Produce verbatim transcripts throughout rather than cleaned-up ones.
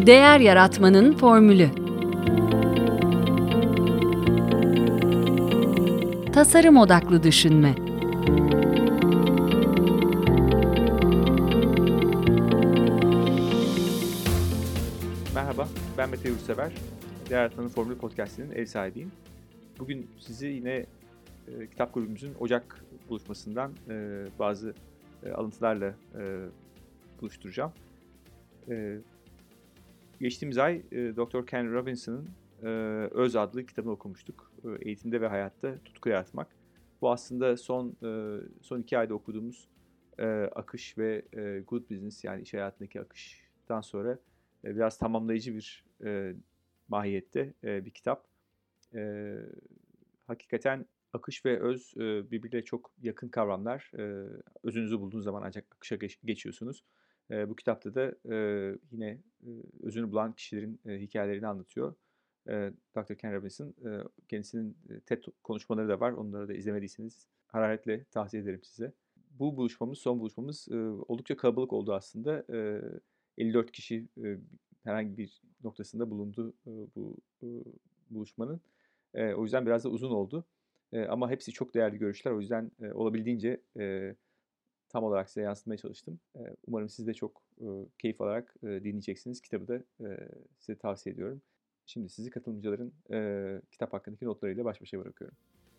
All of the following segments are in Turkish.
Değer yaratmanın formülü. Tasarım odaklı düşünme. Merhaba, ben Mete Yurtsever. Değer Yaratmanın Formülü Podcast'inin ev sahibiyim. Bugün sizi yine e, kitap grubumuzun Ocak buluşmasından e, bazı e, alıntılarla e, buluşturacağım. E, geçtiğimiz ay e, doktor Ken Robinson'ın e, Öz adlı kitabını okumuştuk. E, Eğitimde ve Hayatta Tutku Yaratmak. Bu aslında son e, son iki ayda okuduğumuz e, akış ve e, good business, yani iş hayatındaki akıştan sonra e, biraz tamamlayıcı bir e, mahiyette e, bir kitap. E, hakikaten akış ve öz e, birbirine çok yakın kavramlar. E, özünüzü bulduğunuz zaman ancak akışa geç, geçiyorsunuz. E, bu kitapta da e, yine e, özünü bulan kişilerin e, hikayelerini anlatıyor. E, doktor Ken Robinson, e, kendisinin TED konuşmaları da var. Onları da izlemediyseniz hararetle tavsiye ederim size. Bu buluşmamız, son buluşmamız e, oldukça kalabalık oldu aslında. E, elli dört kişi e, herhangi bir noktasında bulundu e, bu e, buluşmanın. E, o yüzden biraz da uzun oldu. E, ama hepsi çok değerli görüşler. O yüzden e, olabildiğince e, tam olarak size yansıtmaya çalıştım. E, umarım siz de çok e, keyif alarak e, dinleyeceksiniz. Kitabı da e, size tavsiye ediyorum. Şimdi sizi katılımcıların e, kitap hakkındaki notlarıyla baş başa bırakıyorum.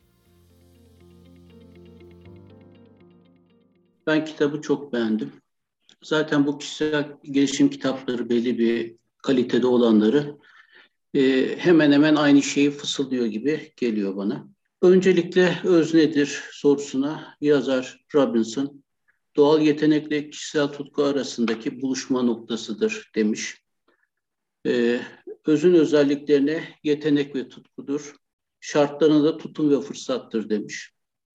Ben kitabı çok beğendim. Zaten bu kişisel gelişim kitapları, belli bir kalitede olanları e, hemen hemen aynı şeyi fısıldıyor gibi geliyor bana. Öncelikle öz nedir sorusuna yazar Robinson, doğal yetenekle kişisel tutku arasındaki buluşma noktasıdır demiş. E, özün özelliklerine yetenek ve tutkudur, şartlarına da tutum ve fırsattır demiş.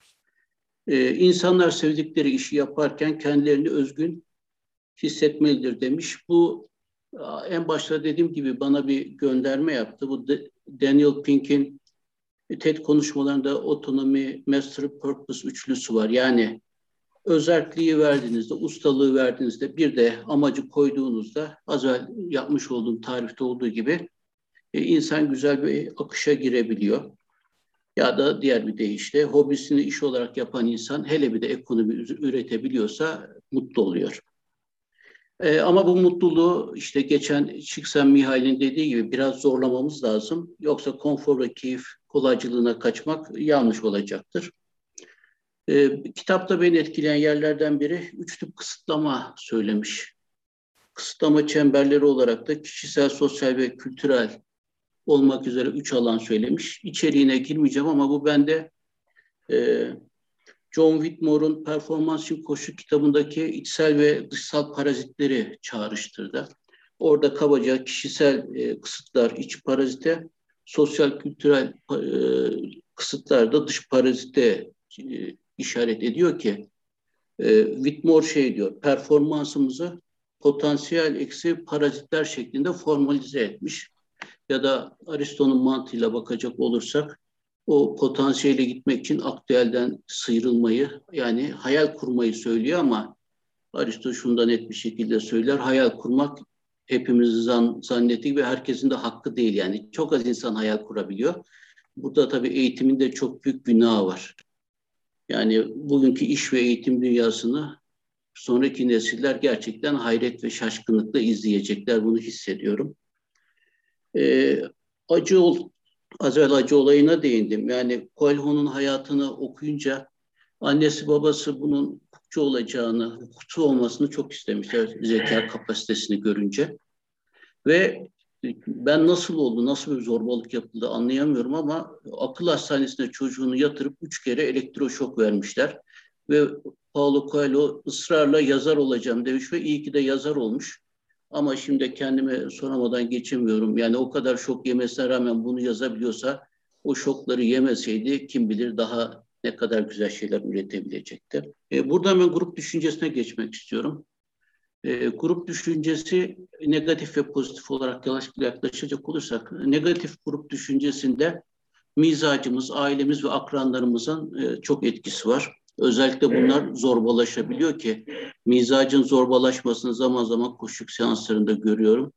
E, insanlar sevdikleri işi yaparken kendilerini özgün hissetmelidir demiş. Bu en başta dediğim gibi bana bir gönderme yaptı. Bu Daniel Pink'in TED konuşmalarında otonomi, mastery, purpose üçlüsü var. Yani özelliği verdiğinizde, ustalığı verdiğinizde, bir de amacı koyduğunuzda, az evvel yapmış olduğum tarifte olduğu gibi insan güzel bir akışa girebiliyor. Ya da diğer bir deyişle hobisini iş olarak yapan insan hele bir de ekonomi üretebiliyorsa mutlu oluyor. Ee, ama bu mutluluğu işte geçen Csikszentmihalyi'nin dediği gibi biraz zorlamamız lazım. Yoksa konfor ve keyif kolaycılığına kaçmak yanlış olacaktır. Ee, kitapta beni etkileyen yerlerden biri üç tip kısıtlama söylemiş. Kısıtlama çemberleri olarak da kişisel, sosyal ve kültürel olmak üzere üç alan söylemiş. İçeriğine girmeyeceğim ama bu bende e, John Whitmore'un Performans için Koşu kitabındaki içsel ve dışsal parazitleri çağrıştırdı. Orada kabaca kişisel e, kısıtlar iç parazite, sosyal kültürel e, kısıtlar da dış parazite e, işaret ediyor ki e, Whitmore şey diyor, performansımızı potansiyel eksi parazitler şeklinde formalize etmiş. Ya da Aristo'nun mantığıyla bakacak olursak o potansiyele gitmek için aktüelden sıyrılmayı, yani hayal kurmayı söylüyor ama Aristo şunu da net bir şekilde söyler. Hayal kurmak hepimizin zan, zannettiği ve herkesin de hakkı değil. Yani çok az insan hayal kurabiliyor. Burada tabii eğitimin de çok büyük günahı var. Yani bugünkü iş ve eğitim dünyasını sonraki nesiller gerçekten hayret ve şaşkınlıkla izleyecekler. Bunu hissediyorum. Ee, acı ol, az evvel acı olayına değindim. Yani Coelho'nun hayatını okuyunca annesi babası bunun hukukçu olacağını, hukukçu olmasını çok istemişler zeka kapasitesini görünce. Ve ben nasıl oldu, nasıl bir zorbalık yapıldı anlayamıyorum ama akıl hastanesine çocuğunu yatırıp üç kere elektroşok vermişler. Ve Paulo Coelho ısrarla yazar olacağım demiş ve iyi ki de yazar olmuş. Ama şimdi kendime soramadan geçemiyorum. Yani o kadar şok yemesine rağmen bunu yazabiliyorsa o şokları yemeseydi kim bilir daha ne kadar güzel şeyler üretebilecekti. E, burada ben grup düşüncesine geçmek istiyorum. E, grup düşüncesi negatif ve pozitif olarak yaklaşacak olursak, negatif grup düşüncesinde mizacımız, ailemiz ve akranlarımızın e, çok etkisi var. Özellikle bunlar zorbalaşabiliyor ki mizacın zorbalaşmasını zaman zaman koşuk seanslarında görüyorum.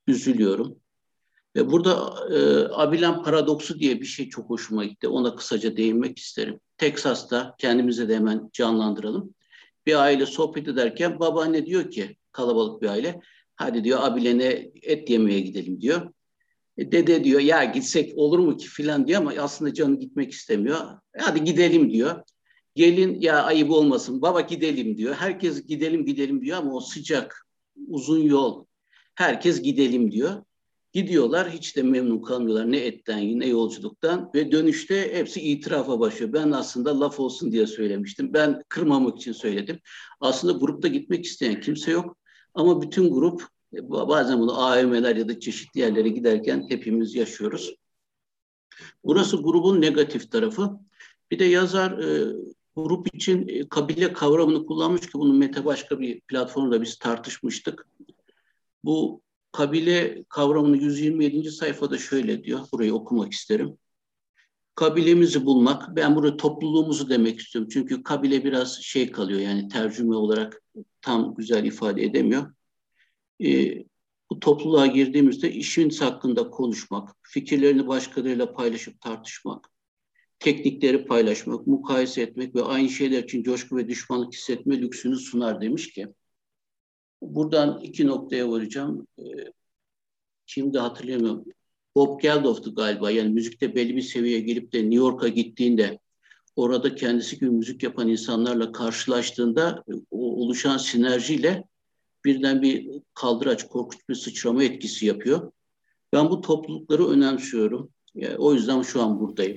üzülüyorum. Ve burada e, Abilene paradoksu diye bir şey çok hoşuma gitti. Ona kısaca değinmek isterim. Teksas'ta kendimize de hemen canlandıralım. Bir aile sohbet ederken babaanne diyor ki, kalabalık bir aile, hadi diyor Abilene'e et yemeye gidelim diyor. E, dede diyor ya gitsek olur mu ki filan diyor ama aslında canı gitmek istemiyor. E, hadi gidelim diyor. Gelin ya ayıp olmasın baba gidelim diyor. Herkes gidelim gidelim diyor ama o sıcak, uzun yol. Herkes gidelim diyor. Gidiyorlar hiç de memnun kalmıyorlar ne etten ne yolculuktan ve dönüşte hepsi itirafa başlıyor. Ben aslında laf olsun diye söylemiştim. Ben kırmamak için söyledim. Aslında grupta gitmek isteyen kimse yok ama bütün grup bazen bunu A V M'ler ya da çeşitli yerlere giderken hepimiz yaşıyoruz. Burası grubun negatif tarafı. Bir de yazar e, grup için e, kabile kavramını kullanmış ki bunu Mete başka bir platformda biz tartışmıştık. Bu kabile kavramını yüz yirmi yedinci sayfada şöyle diyor. Burayı okumak isterim. Kabilemizi bulmak, ben burada topluluğumuzu demek istiyorum. Çünkü kabile biraz şey kalıyor yani tercüme olarak tam güzel ifade edemiyor. E, bu topluluğa girdiğimizde işimiz hakkında konuşmak, fikirlerini başkalarıyla paylaşıp tartışmak, teknikleri paylaşmak, mukayese etmek ve aynı şeyler için coşku ve düşmanlık hissetme lüksünü sunar demiş ki. Buradan iki noktaya varacağım. E, Şimdi hatırlayamıyorum. Bob Geldof'tu galiba. Yani müzikte belli bir seviyeye gelip de New York'a gittiğinde orada kendisi gibi müzik yapan insanlarla karşılaştığında o oluşan sinerjiyle birden bir kaldıraç, korkunç bir sıçrama etkisi yapıyor. Ben bu toplulukları önemsiyorum. Yani o yüzden şu an buradayım.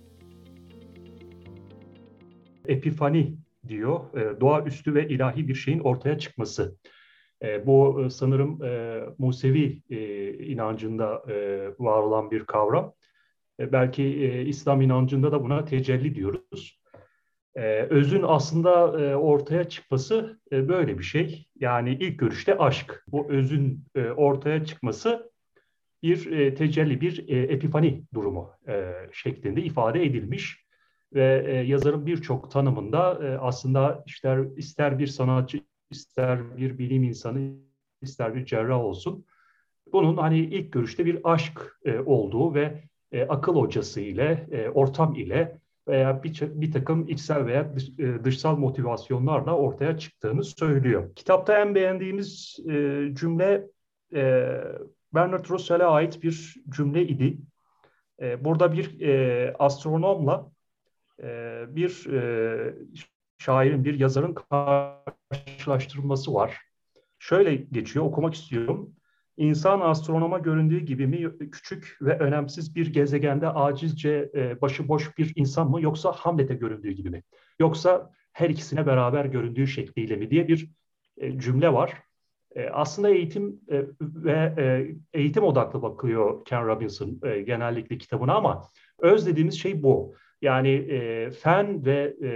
Epifani diyor, doğaüstü ve ilahi bir şeyin ortaya çıkması. Bu sanırım Musevi inancında var olan bir kavram. Belki İslam inancında da buna tecelli diyoruz. Özün aslında ortaya çıkması böyle bir şey. Yani ilk görüşte aşk. Bu özün ortaya çıkması bir tecelli, bir epifani durumu şeklinde ifade edilmiş. Ve yazarın birçok tanımında aslında ister, ister bir sanatçı, ister bir bilim insanı, ister bir cerrah olsun, bunun hani ilk görüşte bir aşk olduğu ve akıl hocası ile, ortam ile veya bir, bir takım içsel veya dışsal motivasyonlarla ortaya çıktığını söylüyor. Kitapta en beğendiğimiz cümle Bernard Russell'e ait bir cümle idi. Burada bir astronomla bir şairin, bir yazarın karşılaştırılması var. Şöyle geçiyor, okumak istiyorum. İnsan astronoma göründüğü gibi mi küçük ve önemsiz bir gezegende acizce başıboş bir insan mı yoksa Hamlet'e göründüğü gibi mi? Yoksa her ikisine beraber göründüğü şekliyle mi diye bir cümle var. Aslında eğitim ve eğitim odaklı bakıyor Ken Robinson genellikle kitabına ama öz dediğimiz şey bu. Yani e, fen ve e,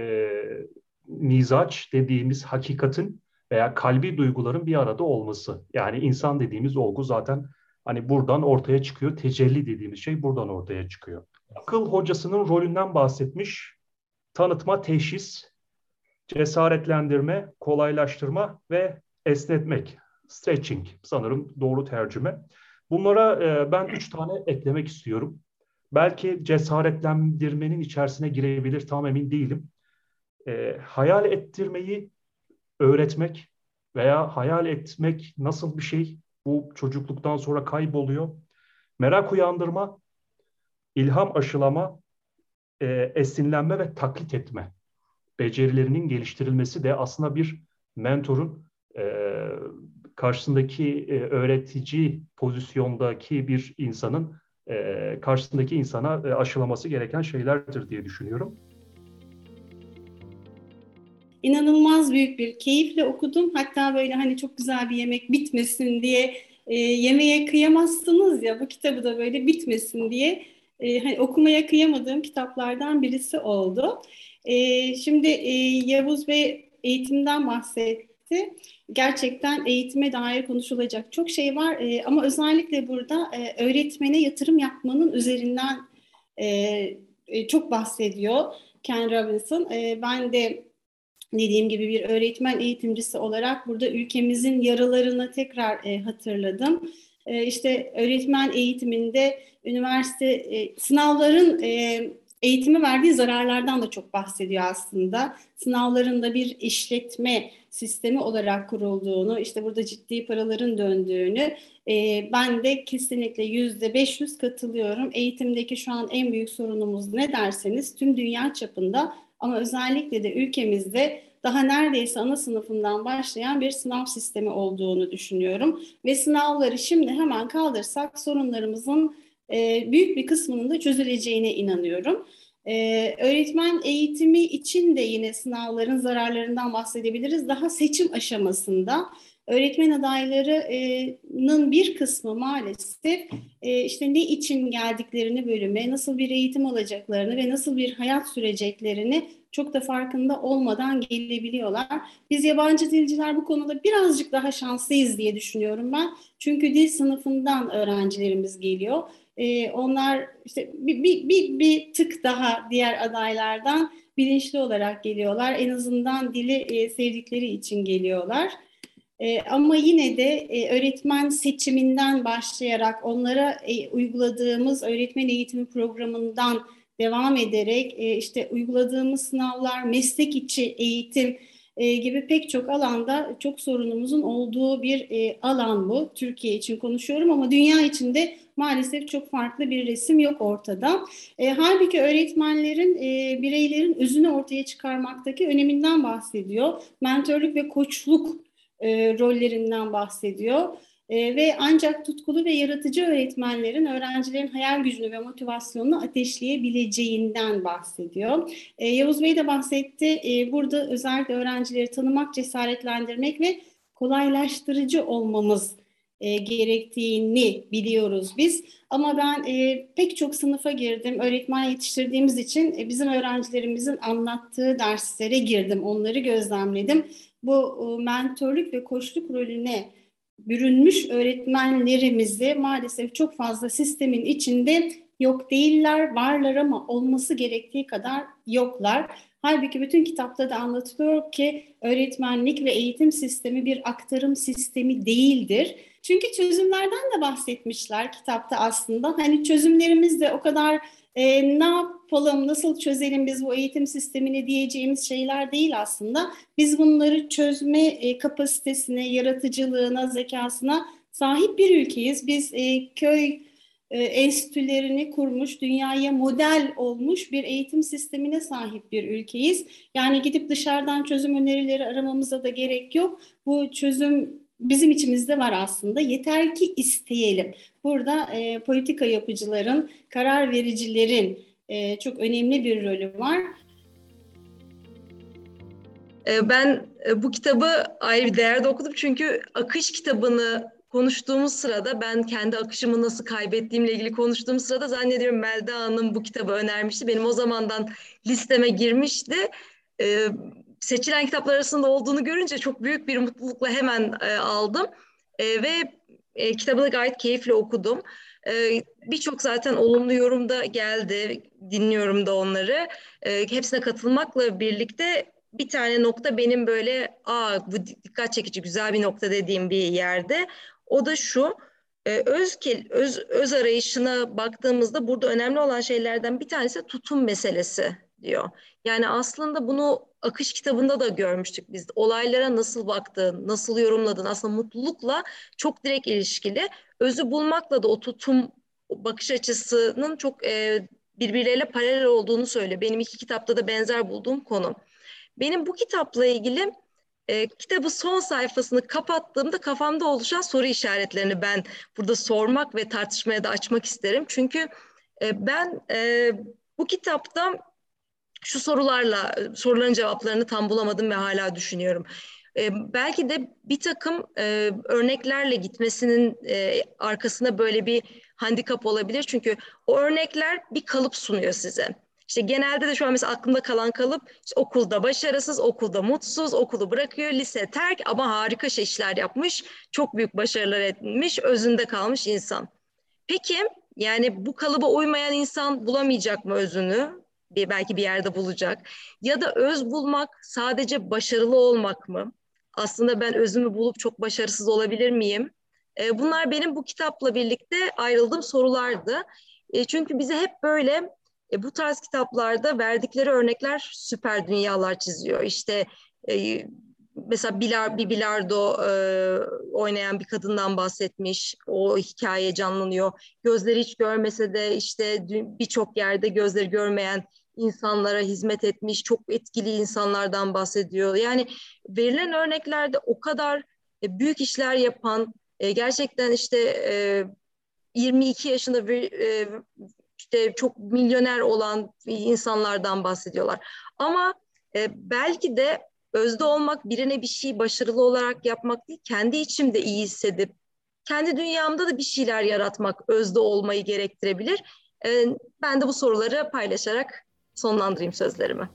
mizaç dediğimiz hakikatin veya kalbi duyguların bir arada olması. Yani insan dediğimiz olgu zaten hani buradan ortaya çıkıyor. Tecelli dediğimiz şey buradan ortaya çıkıyor. Akıl hocasının rolünden bahsetmiş. Tanıtma, teşhis, cesaretlendirme, kolaylaştırma ve esnetmek. Stretching sanırım doğru tercüme. Bunlara e, ben üç tane eklemek istiyorum. Belki cesaretlendirmenin içerisine girebilir, tam emin değilim. E, hayal ettirmeyi öğretmek veya hayal etmek nasıl bir şey? Bu çocukluktan sonra kayboluyor. Merak uyandırma, ilham aşılama, e, esinlenme ve taklit etme becerilerinin geliştirilmesi de aslında bir mentorun e, karşısındaki e, öğretici pozisyondaki bir insanın e, karşısındaki insana e, aşılaması gereken şeylerdir diye düşünüyorum. İnanılmaz büyük bir keyifle okudum. Hatta böyle hani çok güzel bir yemek bitmesin diye e, yemeğe kıyamazsınız ya, bu kitabı da böyle bitmesin diye e, hani okumaya kıyamadığım kitaplardan birisi oldu. E, şimdi e, Yavuz Bey eğitimden bahsetti. Gerçekten eğitime dair konuşulacak çok şey var e, ama özellikle burada e, öğretmene yatırım yapmanın üzerinden e, e, çok bahsediyor Ken Robinson. E, ben de dediğim gibi bir öğretmen eğitimcisi olarak burada ülkemizin yaralarını tekrar e, hatırladım. e, işte öğretmen eğitiminde üniversite e, sınavların e, eğitimi verdiği zararlardan da çok bahsediyor aslında. Sınavların da bir işletme sistemi olarak kurulduğunu, işte burada ciddi paraların döndüğünü, e, ben de kesinlikle yüzde beş yüz katılıyorum. Eğitimdeki şu an en büyük sorunumuz ne derseniz tüm dünya çapında ama özellikle de ülkemizde daha neredeyse ana sınıfından başlayan bir sınav sistemi olduğunu düşünüyorum. Ve sınavları şimdi hemen kaldırsak sorunlarımızın e, büyük bir kısmının da çözüleceğine inanıyorum. Ee, öğretmen eğitimi için de yine sınavların zararlarından bahsedebiliriz. Daha seçim aşamasında öğretmen adaylarının bir kısmı maalesef e, işte ne için geldiklerini bölüme, nasıl bir eğitim alacaklarını ve nasıl bir hayat süreceklerini çok da farkında olmadan gelebiliyorlar. Biz yabancı dilciler bu konuda birazcık daha şanslıyız diye düşünüyorum ben. Çünkü dil sınıfından öğrencilerimiz geliyor. Ee, onlar işte bir, bir, bir, bir tık daha diğer adaylardan bilinçli olarak geliyorlar. En azından dili e, sevdikleri için geliyorlar. E, ama yine de e, öğretmen seçiminden başlayarak onlara e, uyguladığımız öğretmen eğitimi programından devam ederek e, işte uyguladığımız sınavlar, meslek içi eğitim e, gibi pek çok alanda çok sorunumuzun olduğu bir e, alan bu. Türkiye için konuşuyorum ama dünya içinde maalesef çok farklı bir resim yok ortada. E, halbuki öğretmenlerin e, bireylerin özünü ortaya çıkarmaktaki öneminden bahsediyor. Mentörlük ve koçluk e, rollerinden bahsediyor. E, ve ancak tutkulu ve yaratıcı öğretmenlerin öğrencilerin hayal gücünü ve motivasyonunu ateşleyebileceğinden bahsediyor. E, Yavuz Bey de bahsetti. E, burada özellikle öğrencileri tanımak, cesaretlendirmek ve kolaylaştırıcı olmamız e, gerektiğini biliyoruz biz. Ama ben e, pek çok sınıfa girdim. Öğretmen yetiştirdiğimiz için e, bizim öğrencilerimizin anlattığı derslere girdim. Onları gözlemledim. Bu e, mentörlük ve koçluk rolüne bürünmüş öğretmenlerimizi maalesef çok fazla sistemin içinde yok değiller, varlar ama olması gerektiği kadar yoklar. Halbuki bütün kitapta da anlatılıyor ki öğretmenlik ve eğitim sistemi bir aktarım sistemi değildir. Çünkü çözümlerden de bahsetmişler kitapta aslında. Hani çözümlerimiz de o kadar e, ne yapalım, nasıl çözelim biz bu eğitim sistemini diyeceğimiz şeyler değil aslında. Biz bunları çözme e, kapasitesine, yaratıcılığına, zekasına sahip bir ülkeyiz. Biz e, köy e, enstitülerini kurmuş, dünyaya model olmuş bir eğitim sistemine sahip bir ülkeyiz. Yani gidip dışarıdan çözüm önerileri aramamıza da gerek yok. Bu çözüm bizim içimizde var aslında. Yeter ki isteyelim. Burada e, politika yapıcıların, karar vericilerin e, çok önemli bir rolü var. Ben bu kitabı ayrı bir değerde okudum çünkü akış kitabını konuştuğumuz sırada ben kendi akışımı nasıl kaybettiğimle ilgili konuştuğum sırada zannediyorum Melda Hanım bu kitabı önermişti. Benim o zamandan listeme girmişti. Ee, seçilen kitaplar arasında olduğunu görünce çok büyük bir mutlulukla hemen e, aldım. E, ve e, kitabı da gayet keyifle okudum. E, Birçok zaten olumlu yorum da geldi. Dinliyorum da onları. E, hepsine katılmakla birlikte bir tane nokta benim böyle aa bu dikkat çekici güzel bir nokta dediğim bir yerde. O da şu, e, öz, öz, öz arayışına baktığımızda burada önemli olan şeylerden bir tanesi tutum meselesi diyor. Yani aslında bunu akış kitabında da görmüştük biz. Olaylara nasıl baktığın, nasıl yorumladın aslında mutlulukla çok direkt ilişkili. Özü bulmakla da o tutum bakış açısının çok e, birbirleriyle paralel olduğunu söylüyor. Benim iki kitapta da benzer bulduğum konu. Benim bu kitapla ilgili e, kitabı son sayfasını kapattığımda kafamda oluşan soru işaretlerini ben burada sormak ve tartışmaya da açmak isterim. Çünkü e, ben e, bu kitapta şu sorularla, soruların cevaplarını tam bulamadım ve hala düşünüyorum. E, belki de bir takım e, örneklerle gitmesinin e, arkasında böyle bir handikap olabilir. Çünkü o örnekler bir kalıp sunuyor size. İşte genelde de şu an mesela aklımda kalan kalıp işte okulda başarısız, okulda mutsuz, okulu bırakıyor, lise terk ama harika şey işler yapmış, çok büyük başarılar etmiş, özünde kalmış insan. Peki yani bu kalıba uymayan insan bulamayacak mı özünü? Bir, belki bir yerde bulacak. Ya da öz bulmak sadece başarılı olmak mı? Aslında ben özümü bulup çok başarısız olabilir miyim? E, bunlar benim bu kitapla birlikte ayrıldığım sorulardı. E, çünkü bize hep böyle e, bu tarz kitaplarda verdikleri örnekler süper dünyalar çiziyor. İşte e, mesela bilar, bir bilardo e, oynayan bir kadından bahsetmiş. O hikaye canlanıyor. Gözleri hiç görmese de işte birçok yerde gözleri görmeyen insanlara hizmet etmiş, çok etkili insanlardan bahsediyor. Yani verilen örneklerde o kadar e, büyük işler yapan, e, gerçekten işte e, yirmi iki yaşında bir e, işte çok milyoner olan insanlardan bahsediyorlar. Ama e, belki de özde olmak birine bir şey başarılı olarak yapmak değil, kendi içimde iyi hissedip kendi dünyamda da bir şeyler yaratmak özde olmayı gerektirebilir. E, ben de bu soruları paylaşarak sonlandırayım sözlerimi.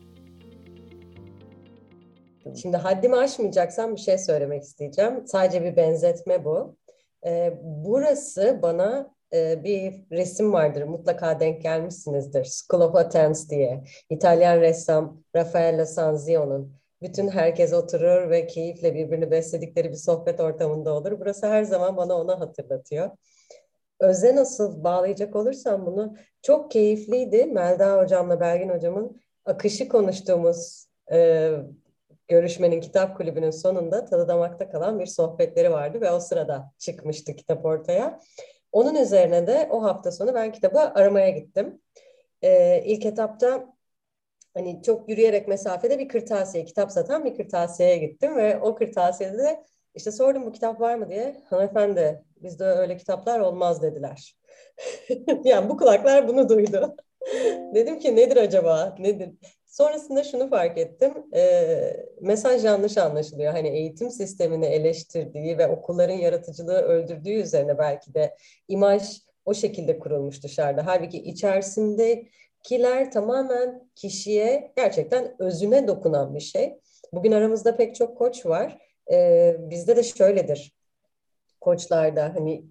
Şimdi haddimi aşmayacaksam bir şey söylemek isteyeceğim. Sadece bir benzetme bu. Ee, burası bana e, bir resim vardır. Mutlaka denk gelmişsinizdir. School of Athens diye. İtalyan ressam Raffaello Sanzio'nun. Bütün herkes oturur ve keyifle birbirini besledikleri bir sohbet ortamında olur. Burası her zaman bana onu hatırlatıyor. Özde nasıl bağlayacak olursam bunu, çok keyifliydi. Melda hocamla Belgin hocamın akışı konuştuğumuz e, görüşmenin, kitap kulübünün sonunda tadı damakta kalan bir sohbetleri vardı ve o sırada çıkmıştı kitap ortaya. Onun üzerine de o hafta sonu ben kitabı aramaya gittim. Ee, ilk etapta hani çok yürüyerek mesafede bir kırtasiye, kitap satan bir kırtasiyeye gittim ve o kırtasiyede de işte sordum bu kitap var mı diye. Hanımefendi bizde öyle kitaplar olmaz dediler. Yani bu kulaklar bunu duydu. Dedim ki nedir acaba? Nedir? Sonrasında şunu fark ettim. E, mesaj yanlış anlaşılıyor. Hani eğitim sistemini eleştirdiği ve okulların yaratıcılığı öldürdüğü üzerine belki de imaj o şekilde kurulmuş dışarıda. Halbuki içerisindekiler tamamen kişiye, gerçekten özüne dokunan bir şey. Bugün aramızda pek çok koç var. E, bizde de şöyledir. Koçlarda hani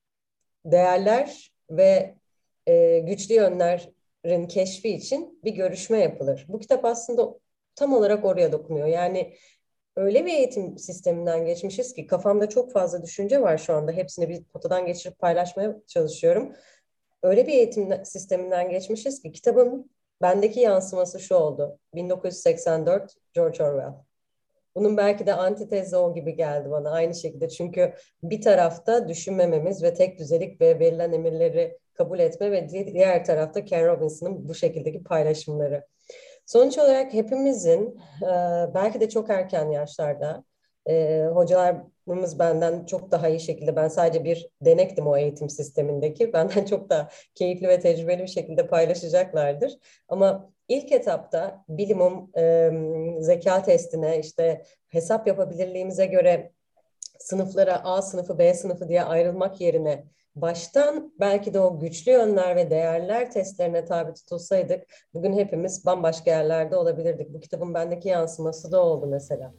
değerler ve e, güçlü yönlerin keşfi için bir görüşme yapılır. Bu kitap aslında tam olarak oraya dokunuyor. Yani öyle bir eğitim sisteminden geçmişiz ki kafamda çok fazla düşünce var şu anda. Hepsini bir potadan geçirip paylaşmaya çalışıyorum. Öyle bir eğitim sisteminden geçmişiz ki kitabın bendeki yansıması şu oldu. bin dokuz yüz seksen dört, George Orwell. Bunun belki de antitezi o gibi geldi bana aynı şekilde. Çünkü bir tarafta düşünmememiz ve tek düzelik ve verilen emirleri kabul etme ve diğer tarafta Ken Robinson'ın bu şekildeki paylaşımları. Sonuç olarak hepimizin belki de çok erken yaşlarda hocalarımız benden çok daha iyi şekilde, ben sadece bir denektim o eğitim sistemindeki, benden çok daha keyifli ve tecrübeli bir şekilde paylaşacaklardır. Ama İlk etapta bilimum e, zeka testine, işte hesap yapabilirliğimize göre sınıflara A sınıfı, B sınıfı diye ayrılmak yerine baştan belki de o güçlü yönler ve değerler testlerine tabi tutulsaydık bugün hepimiz bambaşka yerlerde olabilirdik. Bu kitabın bendeki yansıması da oldu mesela.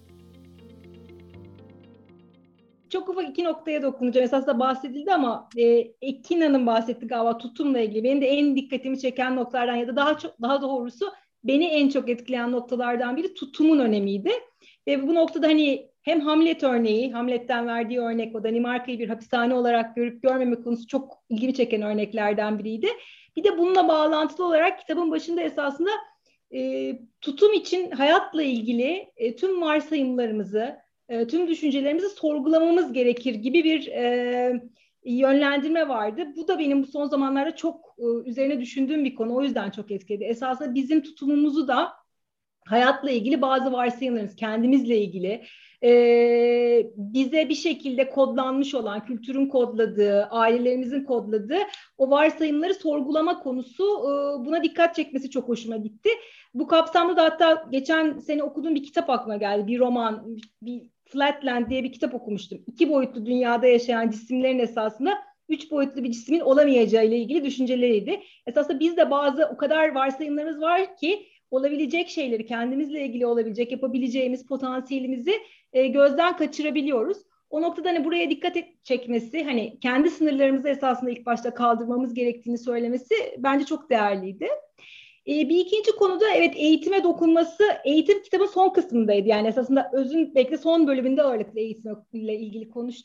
Çok ufak iki noktaya dokunacağım. Esasında bahsedildi ama e, Ekin Hanım bahsetti galiba tutumla ilgili. Benim de en dikkatimi çeken noktalardan ya da daha çok daha doğrusu beni en çok etkileyen noktalardan biri tutumun önemiydi. Ve bu noktada hani hem Hamlet örneği, Hamlet'ten verdiği örnek, o Danimarka'yı bir hapishane olarak görüp görmeme konusu çok ilgimi çeken örneklerden biriydi. Bir de bununla bağlantılı olarak kitabın başında esasında e, tutum için hayatla ilgili e, tüm varsayımlarımızı, tüm düşüncelerimizi sorgulamamız gerekir gibi bir e, yönlendirme vardı. Bu da benim bu son zamanlarda çok e, üzerine düşündüğüm bir konu. O yüzden çok etkiledi. Esasında bizim tutumumuzu da hayatla ilgili bazı varsayımlarımız, kendimizle ilgili e, bize bir şekilde kodlanmış olan, kültürün kodladığı, ailelerimizin kodladığı o varsayımları sorgulama konusu, e, buna dikkat çekmesi çok hoşuma gitti. Bu kapsamda da hatta geçen sene okuduğum bir kitap aklıma geldi. Bir roman, bir Flatland diye bir kitap okumuştum. İki boyutlu dünyada yaşayan cisimlerin esasında üç boyutlu bir cismin olamayacağı ile ilgili düşünceleriydi. Esasında bizde bazı o kadar varsayımlarımız var ki olabilecek şeyleri, kendimizle ilgili olabilecek, yapabileceğimiz potansiyelimizi e, gözden kaçırabiliyoruz. O noktada hani buraya dikkat et, çekmesi, hani kendi sınırlarımızı esasında ilk başta kaldırmamız gerektiğini söylemesi bence çok değerliydi. Ee, bir ikinci konuda evet eğitime dokunması, eğitim kitabın son kısmındaydı. Yani esasında özün belki de son bölümünde ağırlıklı eğitimle ilgili konuştu.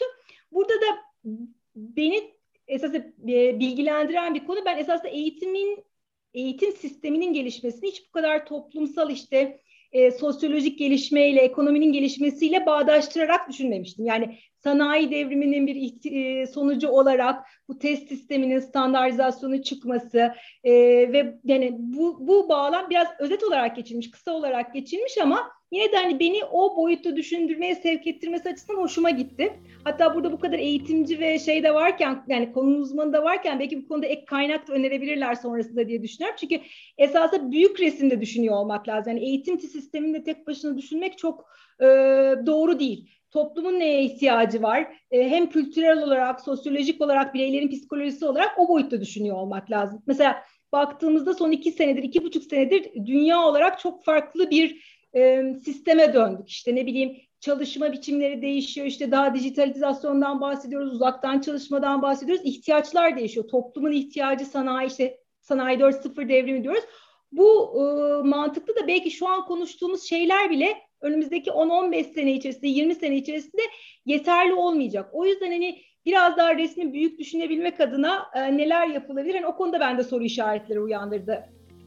Burada da beni esas e, bilgilendiren bir konu, ben esasında eğitimin eğitim sisteminin gelişmesini hiç bu kadar toplumsal işte e, sosyolojik gelişmeyle, ekonominin gelişmesiyle bağdaştırarak düşünmemiştim. Yani sanayi devriminin bir e, sonucu olarak bu test sisteminin standartizasyonu çıkması e, ve yani bu, bu bağlam biraz özet olarak geçilmiş, kısa olarak geçilmiş ama yine de hani beni o boyutta düşündürmeye sevk ettirmesi açısından hoşuma gitti. Hatta burada bu kadar eğitimci ve şey de varken, yani konunun uzmanı da varken belki bu konuda ek kaynak da önerebilirler sonrasında diye düşünüyorum. Çünkü esasında büyük resimde düşünüyor olmak lazım. Yani eğitim sistemini de tek başına düşünmek çok e, doğru değil. Toplumun neye ihtiyacı var? E, hem kültürel olarak, sosyolojik olarak, bireylerin psikolojisi olarak o boyutta düşünüyor olmak lazım. Mesela baktığımızda son iki senedir, iki buçuk senedir dünya olarak çok farklı bir e, sisteme döndük. İşte ne bileyim, çalışma biçimleri değişiyor. İşte daha dijitalizasyondan bahsediyoruz, uzaktan çalışmadan bahsediyoruz. İhtiyaçlar değişiyor. Toplumun ihtiyacı sanayi, işte sanayi dört nokta sıfır devrimi diyoruz. Bu e, mantıklı da belki şu an konuştuğumuz şeyler bile önümüzdeki on on beş sene içerisinde, yirmi sene içerisinde yeterli olmayacak. O yüzden hani biraz daha resmi büyük düşünebilmek adına e, neler yapılabilir? Yani o konuda bende soru işaretleri uyandırdı.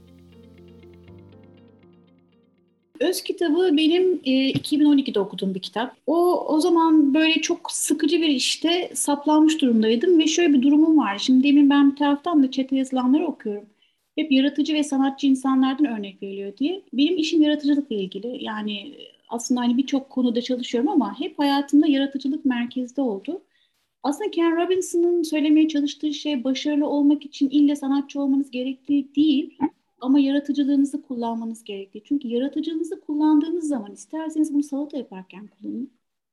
Öz kitabı benim e, iki bin on ikide okuduğum bir kitap. O o zaman böyle çok sıkıcı bir işte saplanmış durumdaydım ve şöyle bir durumum var. Şimdi demin ben bir taraftan da chat'e yazılanları okuyorum. Hep yaratıcı ve sanatçı insanlardan örnek veriliyor diye. Benim işim yaratıcılıkla ilgili. Yani aslında hani birçok konuda çalışıyorum ama hep hayatımda yaratıcılık merkezde oldu. Aslında Ken Robinson'ın söylemeye çalıştığı şey başarılı olmak için ille sanatçı olmanız gerektiği değil. Ama yaratıcılığınızı kullanmanız gerektiği. Çünkü yaratıcılığınızı kullandığınız zaman isterseniz bunu salata yaparken kullanın.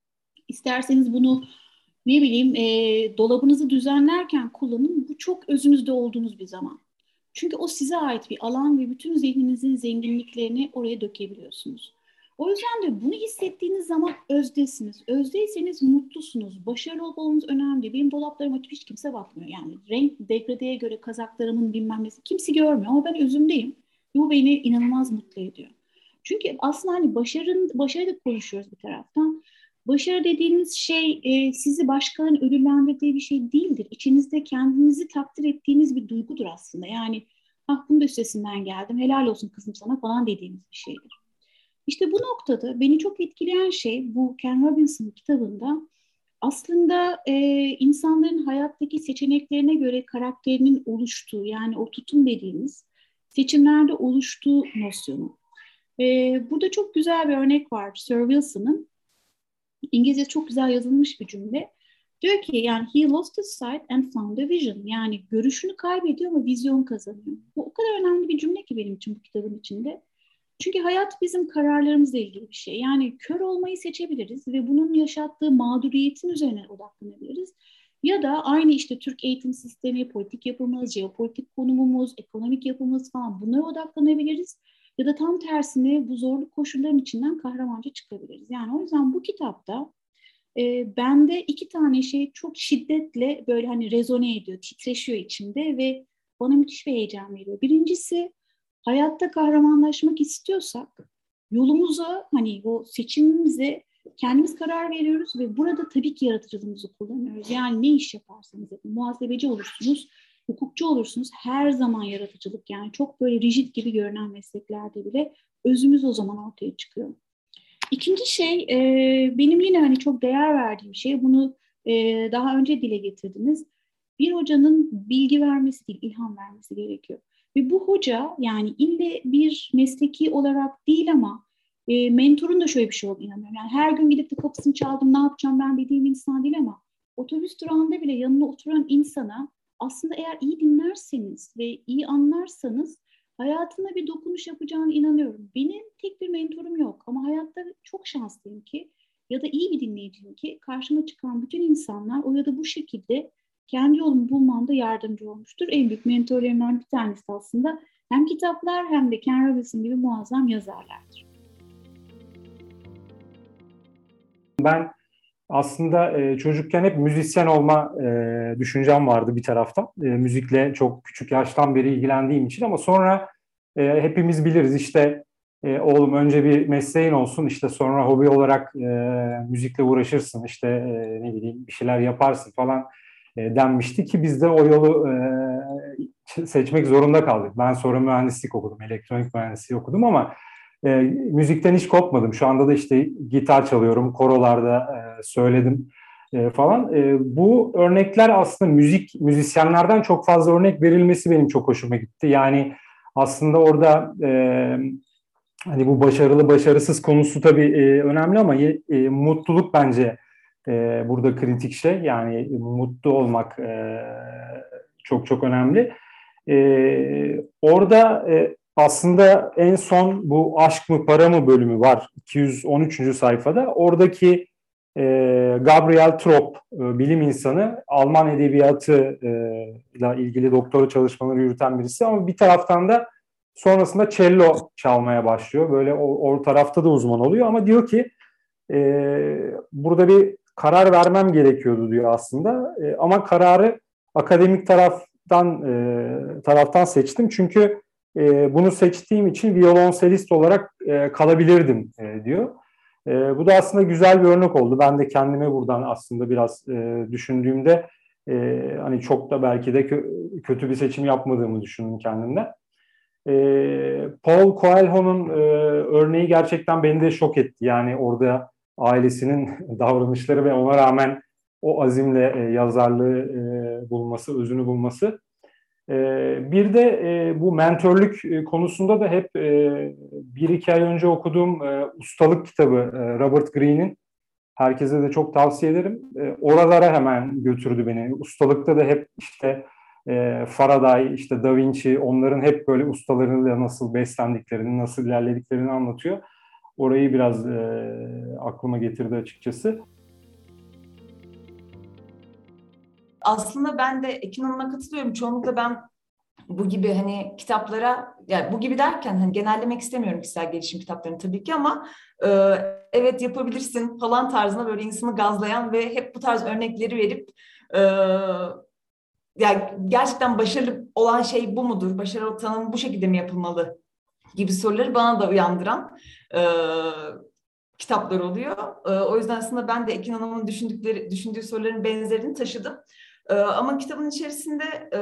İsterseniz bunu ne bileyim e, dolabınızı düzenlerken kullanın. Bu çok özünüzde olduğunuz bir zaman. Çünkü o size ait bir alan ve bütün zihninizin zenginliklerini oraya dökebiliyorsunuz. O yüzden de bunu hissettiğiniz zaman özdesiniz. Özdeyseniz mutlusunuz. Başarılı olup olmanız önemli. Benim dolaplarıma hiç kimse bakmıyor. Yani renk degradeye göre kazaklarımın bilmem nesi kimse görmüyor ama ben özümdeyim. Bu beni inanılmaz mutlu ediyor. Çünkü aslında hani başarın, başarıyla konuşuyoruz bir taraftan. Başarı dediğiniz şey e, sizi başkalarının ödüllendirdiği bir şey değildir. İçinizde kendinizi takdir ettiğiniz bir duygudur aslında. Yani ah bunun da üstesinden geldim, helal olsun kızım sana falan dediğimiz bir şeydir. İşte bu noktada beni çok etkileyen şey bu Ken Robinson'ın kitabında aslında e, insanların hayattaki seçeneklerine göre karakterinin oluştuğu, yani o tutum dediğimiz seçimlerde oluştuğu nosyonu. E, burada çok güzel bir örnek var Sir Wilson'ın. İngilizce çok güzel yazılmış bir cümle. Diyor ki yani he lost his sight and found a vision. Yani görüşünü kaybediyor ama vizyon kazanıyor. Bu o kadar önemli bir cümle ki benim için bu kitabın içinde. Çünkü hayat bizim kararlarımızla ilgili bir şey. Yani kör olmayı seçebiliriz ve bunun yaşattığı mağduriyetin üzerine odaklanabiliriz. Ya da aynı işte Türk eğitim sistemi, politik yapımız, jeopolitik konumumuz, ekonomik yapımız falan bunlara odaklanabiliriz. Ya da tam tersine bu zorluk koşulların içinden kahramanca çıkabiliriz. Yani o yüzden bu kitapta e, bende iki tane şey çok şiddetle böyle hani rezone ediyor, titreşiyor içimde ve bana müthiş bir heyecan veriyor. Birincisi, hayatta kahramanlaşmak istiyorsak yolumuza, hani bu seçimimize kendimiz karar veriyoruz ve burada tabii ki yaratıcılığımızı kullanıyoruz. Yani ne iş yaparsanız yapın, muhasebeci olursunuz, hukukçu olursunuz, her zaman yaratıcılık, yani çok böyle rigid gibi görünen mesleklerde bile özümüz o zaman ortaya çıkıyor. İkinci şey, e, benim yine hani çok değer verdiğim şey, bunu e, daha önce dile getirdiniz. Bir hocanın bilgi vermesi değil, ilham vermesi gerekiyor. Ve bu hoca yani ille bir mesleki olarak değil ama e, mentorun da şöyle bir şey olduğunu inanıyorum. Yani her gün gidip de kapısını çaldım, ne yapacağım ben dediğim insan değil ama otobüs durağında bile yanına oturan insana aslında eğer iyi dinlerseniz ve iyi anlarsanız hayatına bir dokunuş yapacağına inanıyorum. Benim tek bir mentorum yok ama hayatta çok şanslıyım ki ya da iyi bir dinleyiciyim ki karşıma çıkan bütün insanlar o ya da bu şekilde kendi yolumu bulmamda yardımcı olmuştur. En büyük mentorlarımdan bir tanesi aslında hem kitaplar hem de Ken Robinson gibi muazzam yazarlardır. Ben aslında e, çocukken hep müzisyen olma e, düşüncem vardı bir taraftan. E, müzikle çok küçük yaştan beri ilgilendiğim için ama sonra e, hepimiz biliriz işte e, oğlum önce bir mesleğin olsun, işte sonra hobi olarak e, müzikle uğraşırsın, işte e, ne bileyim bir şeyler yaparsın falan e, denmişti ki biz de o yolu e, seçmek zorunda kaldık. Ben sonra mühendislik okudum, elektronik mühendisliği okudum ama e, müzikten hiç kopmadım. Şu anda da işte gitar çalıyorum, korolarda e, söyledim e, falan. E, bu örnekler aslında müzik, müzisyenlerden çok fazla örnek verilmesi benim çok hoşuma gitti. Yani aslında orada e, hani bu başarılı başarısız konusu tabii e, önemli ama e, mutluluk bence e, burada kritik şey. Yani mutlu olmak e, çok çok önemli. E, orada e, aslında en son bu aşk mı para mı bölümü var iki yüz on üçüncü sayfada. Oradaki e, Gabriel Trop, e, bilim insanı, Alman edebiyatı e, ile ilgili doktora çalışmaları yürüten birisi ama bir taraftan da sonrasında cello çalmaya başlıyor. Böyle o, o tarafta da uzman oluyor ama diyor ki e, burada bir karar vermem gerekiyordu diyor aslında. E, ama kararı akademik taraftan e, taraftan seçtim. Çünkü e, bunu seçtiğim için violonselist olarak e, kalabilirdim e, diyor. E, bu da aslında güzel bir örnek oldu. Ben de kendime buradan aslında biraz e, düşündüğümde e, hani çok da belki de kö- kötü bir seçim yapmadığımı düşündüm kendimden. E, Paul Coelho'nun e, örneği gerçekten beni de şok etti. Yani orada ailesinin davranışları ve ona rağmen o azimle e, yazarlığı e, bulması, özünü bulması. E, bir de e, bu mentörlük e, konusunda da hep e, bir iki ay önce okuduğum e, Ustalık kitabı e, Robert Greene'in, herkese de çok tavsiye ederim. E, oralara hemen götürdü beni. Ustalıkta da hep işte e, Faraday, işte Da Vinci, onların hep böyle ustalarıyla nasıl beslendiklerini, nasıl ilerlediklerini anlatıyor. Orayı biraz e, aklıma getirdi açıkçası. Aslında ben de Ekin Hanım'a katılıyorum. Çoğunlukla ben bu gibi hani kitaplara, yani bu gibi derken hani genellemek istemiyorum kişisel gelişim kitaplarını tabii ki ama e, evet yapabilirsin falan tarzında böyle insanı gazlayan ve hep bu tarz örnekleri verip e, yani gerçekten başarılı olan şey bu mudur? Başarılı tanım bu şekilde mi yapılmalı gibi soruları bana da uyandıran e, kitaplar oluyor. E, o yüzden aslında ben de Ekin Hanım'ın düşündükleri, düşündüğü soruların benzerini taşıdım. E, ama kitabın içerisinde e,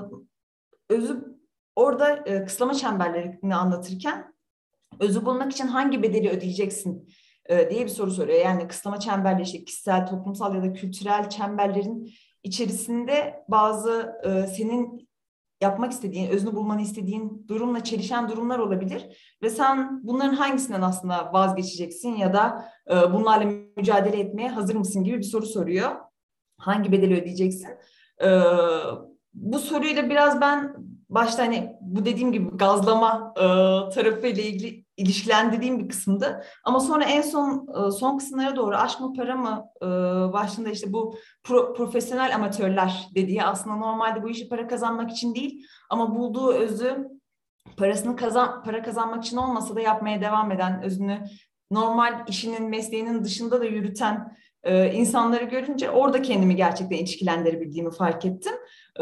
özü orada e, kısıtlama çemberlerini anlatırken özü bulmak için hangi bedeli ödeyeceksin e, diye bir soru soruyor. Yani kısıtlama çemberleri işte kişisel, toplumsal ya da kültürel çemberlerin içerisinde bazı e, senin yapmak istediğin, özünü bulmanı istediğin durumla çelişen durumlar olabilir ve sen bunların hangisinden aslında vazgeçeceksin ya da e, bunlarla mücadele etmeye hazır mısın gibi bir soru soruyor. Hangi bedeli ödeyeceksin? E, bu soruyla biraz ben başta hani bu dediğim gibi gazlama e, tarafıyla ilgili ilişkilendirdiğim bir kısımdı. Ama sonra en son e, son kısımlara doğru aşk mı para mı e, başında işte bu pro, profesyonel amatörler dediği aslında normalde bu işi para kazanmak için değil ama bulduğu özü parasını kazan para kazanmak için olmasa da yapmaya devam eden, özünü normal işinin, mesleğinin dışında da yürüten e, insanları görünce orada kendimi gerçekten ilişkilendirebildiğimi fark ettim. E,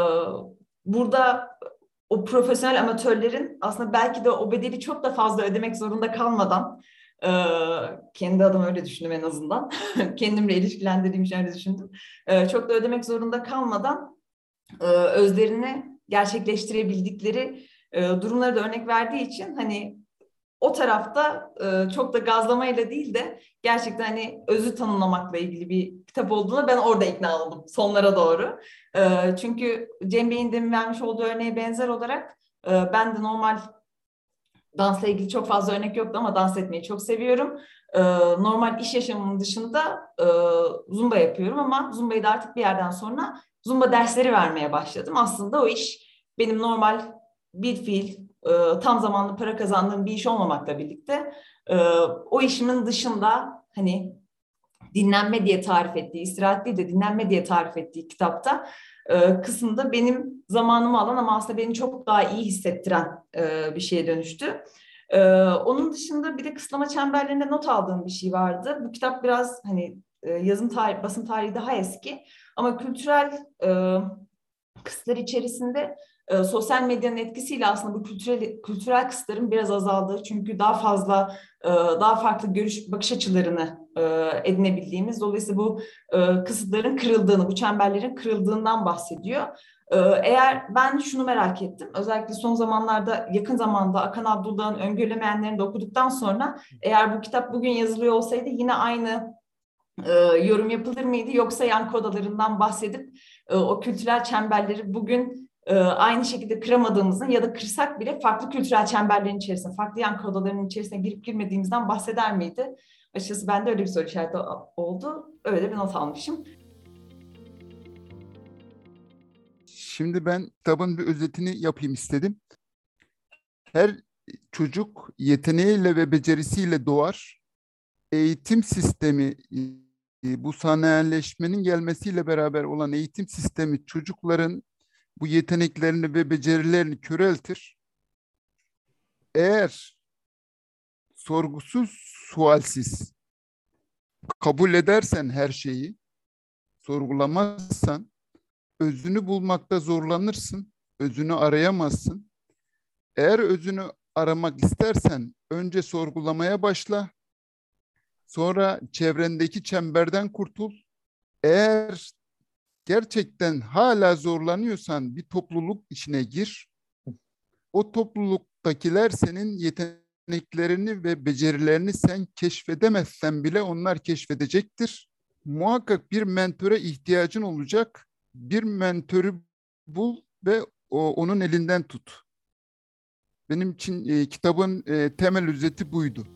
burada o profesyonel amatörlerin aslında belki de o bedeli çok da fazla ödemek zorunda kalmadan, e, kendi adıma öyle düşündüm en azından, kendimle ilişkilendirdiğim için öyle düşündüm, e, çok da ödemek zorunda kalmadan e, özlerini gerçekleştirebildikleri e, durumları da örnek verdiği için hani o tarafta e, çok da gazlamayla değil de gerçekten hani özü tanımlamakla ilgili bir kitap olduğuna ben orada ikna oldum sonlara doğru. E, çünkü Cem Bey'in demin vermiş olduğu örneğe benzer olarak e, ben de normal dansla ilgili çok fazla örnek yoktu ama dans etmeyi çok seviyorum. E, normal iş yaşamının dışında e, zumba yapıyorum ama zumbayı da artık bir yerden sonra zumba dersleri vermeye başladım. Aslında o iş benim normal bir fiil tam zamanlı para kazandığım bir iş olmamakla birlikte o işimin dışında hani dinlenme diye tarif ettiği, istirahat değil de dinlenme diye tarif ettiği kitapta kısımda benim zamanımı alan ama aslında beni çok daha iyi hissettiren bir şeye dönüştü. Onun dışında bir de kısıtlama çemberlerinde not aldığım bir şey vardı. Bu kitap biraz hani yazım tarihi, basım tarihi daha eski ama kültürel kısıtlar içerisinde e, sosyal medyanın etkisiyle aslında bu kültürel kültürel kısıtların biraz azaldığı, çünkü daha fazla e, daha farklı görüş bakış açılarını e, edinebildiğimiz, dolayısıyla bu e, kısıtların kırıldığını, bu çemberlerin kırıldığından bahsediyor. E, eğer ben şunu merak ettim, özellikle son zamanlarda, yakın zamanda Akan Abdullah'ın Öngörülemeyenlerini de okuduktan sonra, eğer bu kitap bugün yazılıyor olsaydı yine aynı e, yorum yapılır mıydı, yoksa yankı odalarından bahsedip e, o kültürel çemberleri bugün e, aynı şekilde kıramadığımızın ya da kırsak bile farklı kültürel çemberlerin içerisine, farklı yankı odalarının içerisine girip girmediğimizden bahseder miydi? Açıkçası bende öyle bir soru işareti oldu. Öyle bir not almışım. Şimdi ben kitabın bir özetini yapayım istedim. Her çocuk yeteneğiyle ve becerisiyle doğar. Eğitim sistemi, bu sanayileşmenin gelmesiyle beraber olan eğitim sistemi çocukların bu yeteneklerini ve becerilerini köreltir. Eğer sorgusuz, sualsiz kabul edersen her şeyi, sorgulamazsan özünü bulmakta zorlanırsın, özünü arayamazsın. Eğer özünü aramak istersen önce sorgulamaya başla, sonra çevrendeki çemberden kurtul. Eğer gerçekten hala zorlanıyorsan bir topluluk içine gir. O topluluktakiler senin yeteneklerini ve becerilerini sen keşfedemezsen bile onlar keşfedecektir. Muhakkak bir mentöre ihtiyacın olacak. Bir mentörü bul ve o, onun elinden tut. Benim için e, kitabın e, temel özeti buydu.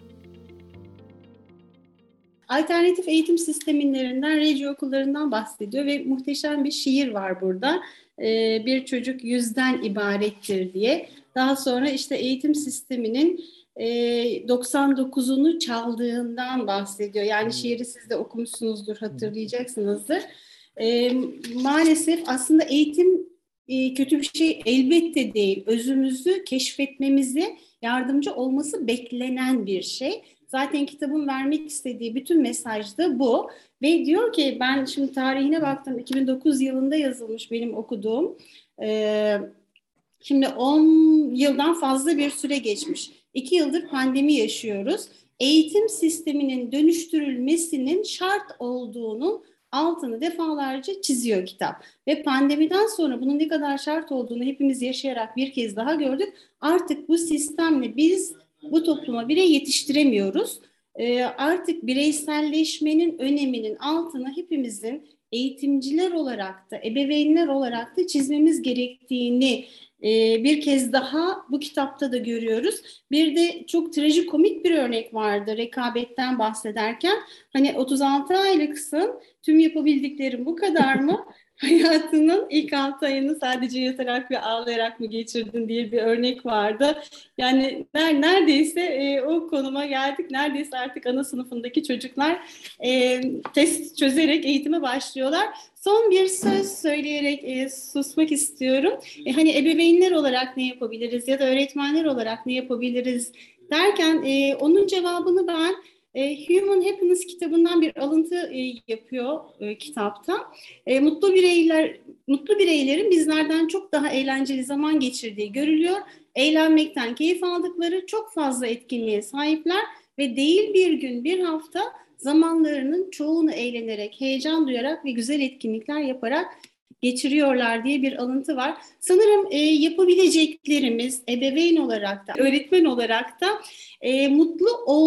Alternatif eğitim sistemlerinden, rejyo okullarından bahsediyor ve muhteşem bir şiir var burada. Ee, bir çocuk yüzden ibarettir diye. Daha sonra işte eğitim sisteminin e, doksan dokuzunu çaldığından bahsediyor. Yani şiiri siz de okumuşsunuzdur, hatırlayacaksınızdır. Ee, maalesef aslında eğitim e, kötü bir şey elbette değil. Özümüzü keşfetmemize yardımcı olması beklenen bir şey. Zaten kitabın vermek istediği bütün mesaj da bu. Ve diyor ki, ben şimdi tarihine baktım, iki bin dokuz yılında yazılmış benim okuduğum. Ee, şimdi on yıldan fazla bir süre geçmiş. iki yıldır pandemi yaşıyoruz. Eğitim sisteminin dönüştürülmesinin şart olduğunu altını defalarca çiziyor kitap. Ve pandemiden sonra bunun ne kadar şart olduğunu hepimiz yaşayarak bir kez daha gördük. Artık bu sistemle biz bu topluma birey yetiştiremiyoruz. Ee, artık bireyselleşmenin öneminin altını hepimizin eğitimciler olarak da, ebeveynler olarak da çizmemiz gerektiğini e, bir kez daha bu kitapta da görüyoruz. Bir de çok trajikomik bir örnek vardı rekabetten bahsederken. Hani otuz altı aylıksın, tüm yapabildiklerim bu kadar mı? Hayatının ilk altı ayını sadece yatarak ve ağlayarak mı geçirdin diye bir örnek vardı. Yani neredeyse e, o konuma geldik. Neredeyse artık ana sınıfındaki çocuklar e, test çözerek eğitime başlıyorlar. Son bir söz söyleyerek e, susmak istiyorum. E, hani ebeveynler olarak ne yapabiliriz ya da öğretmenler olarak ne yapabiliriz derken e, onun cevabını ben E, Human Happiness kitabından bir alıntı e, yapıyor e, kitapta. E, mutlu bireyler, mutlu bireylerin bizlerden çok daha eğlenceli zaman geçirdiği görülüyor. Eğlenmekten keyif aldıkları, çok fazla etkinliğe sahipler ve değil bir gün, bir hafta zamanlarının çoğunu eğlenerek, heyecan duyarak ve güzel etkinlikler yaparak geçiriyorlar diye bir alıntı var. Sanırım e, yapabileceklerimiz ebeveyn olarak da, öğretmen olarak da e, mutlu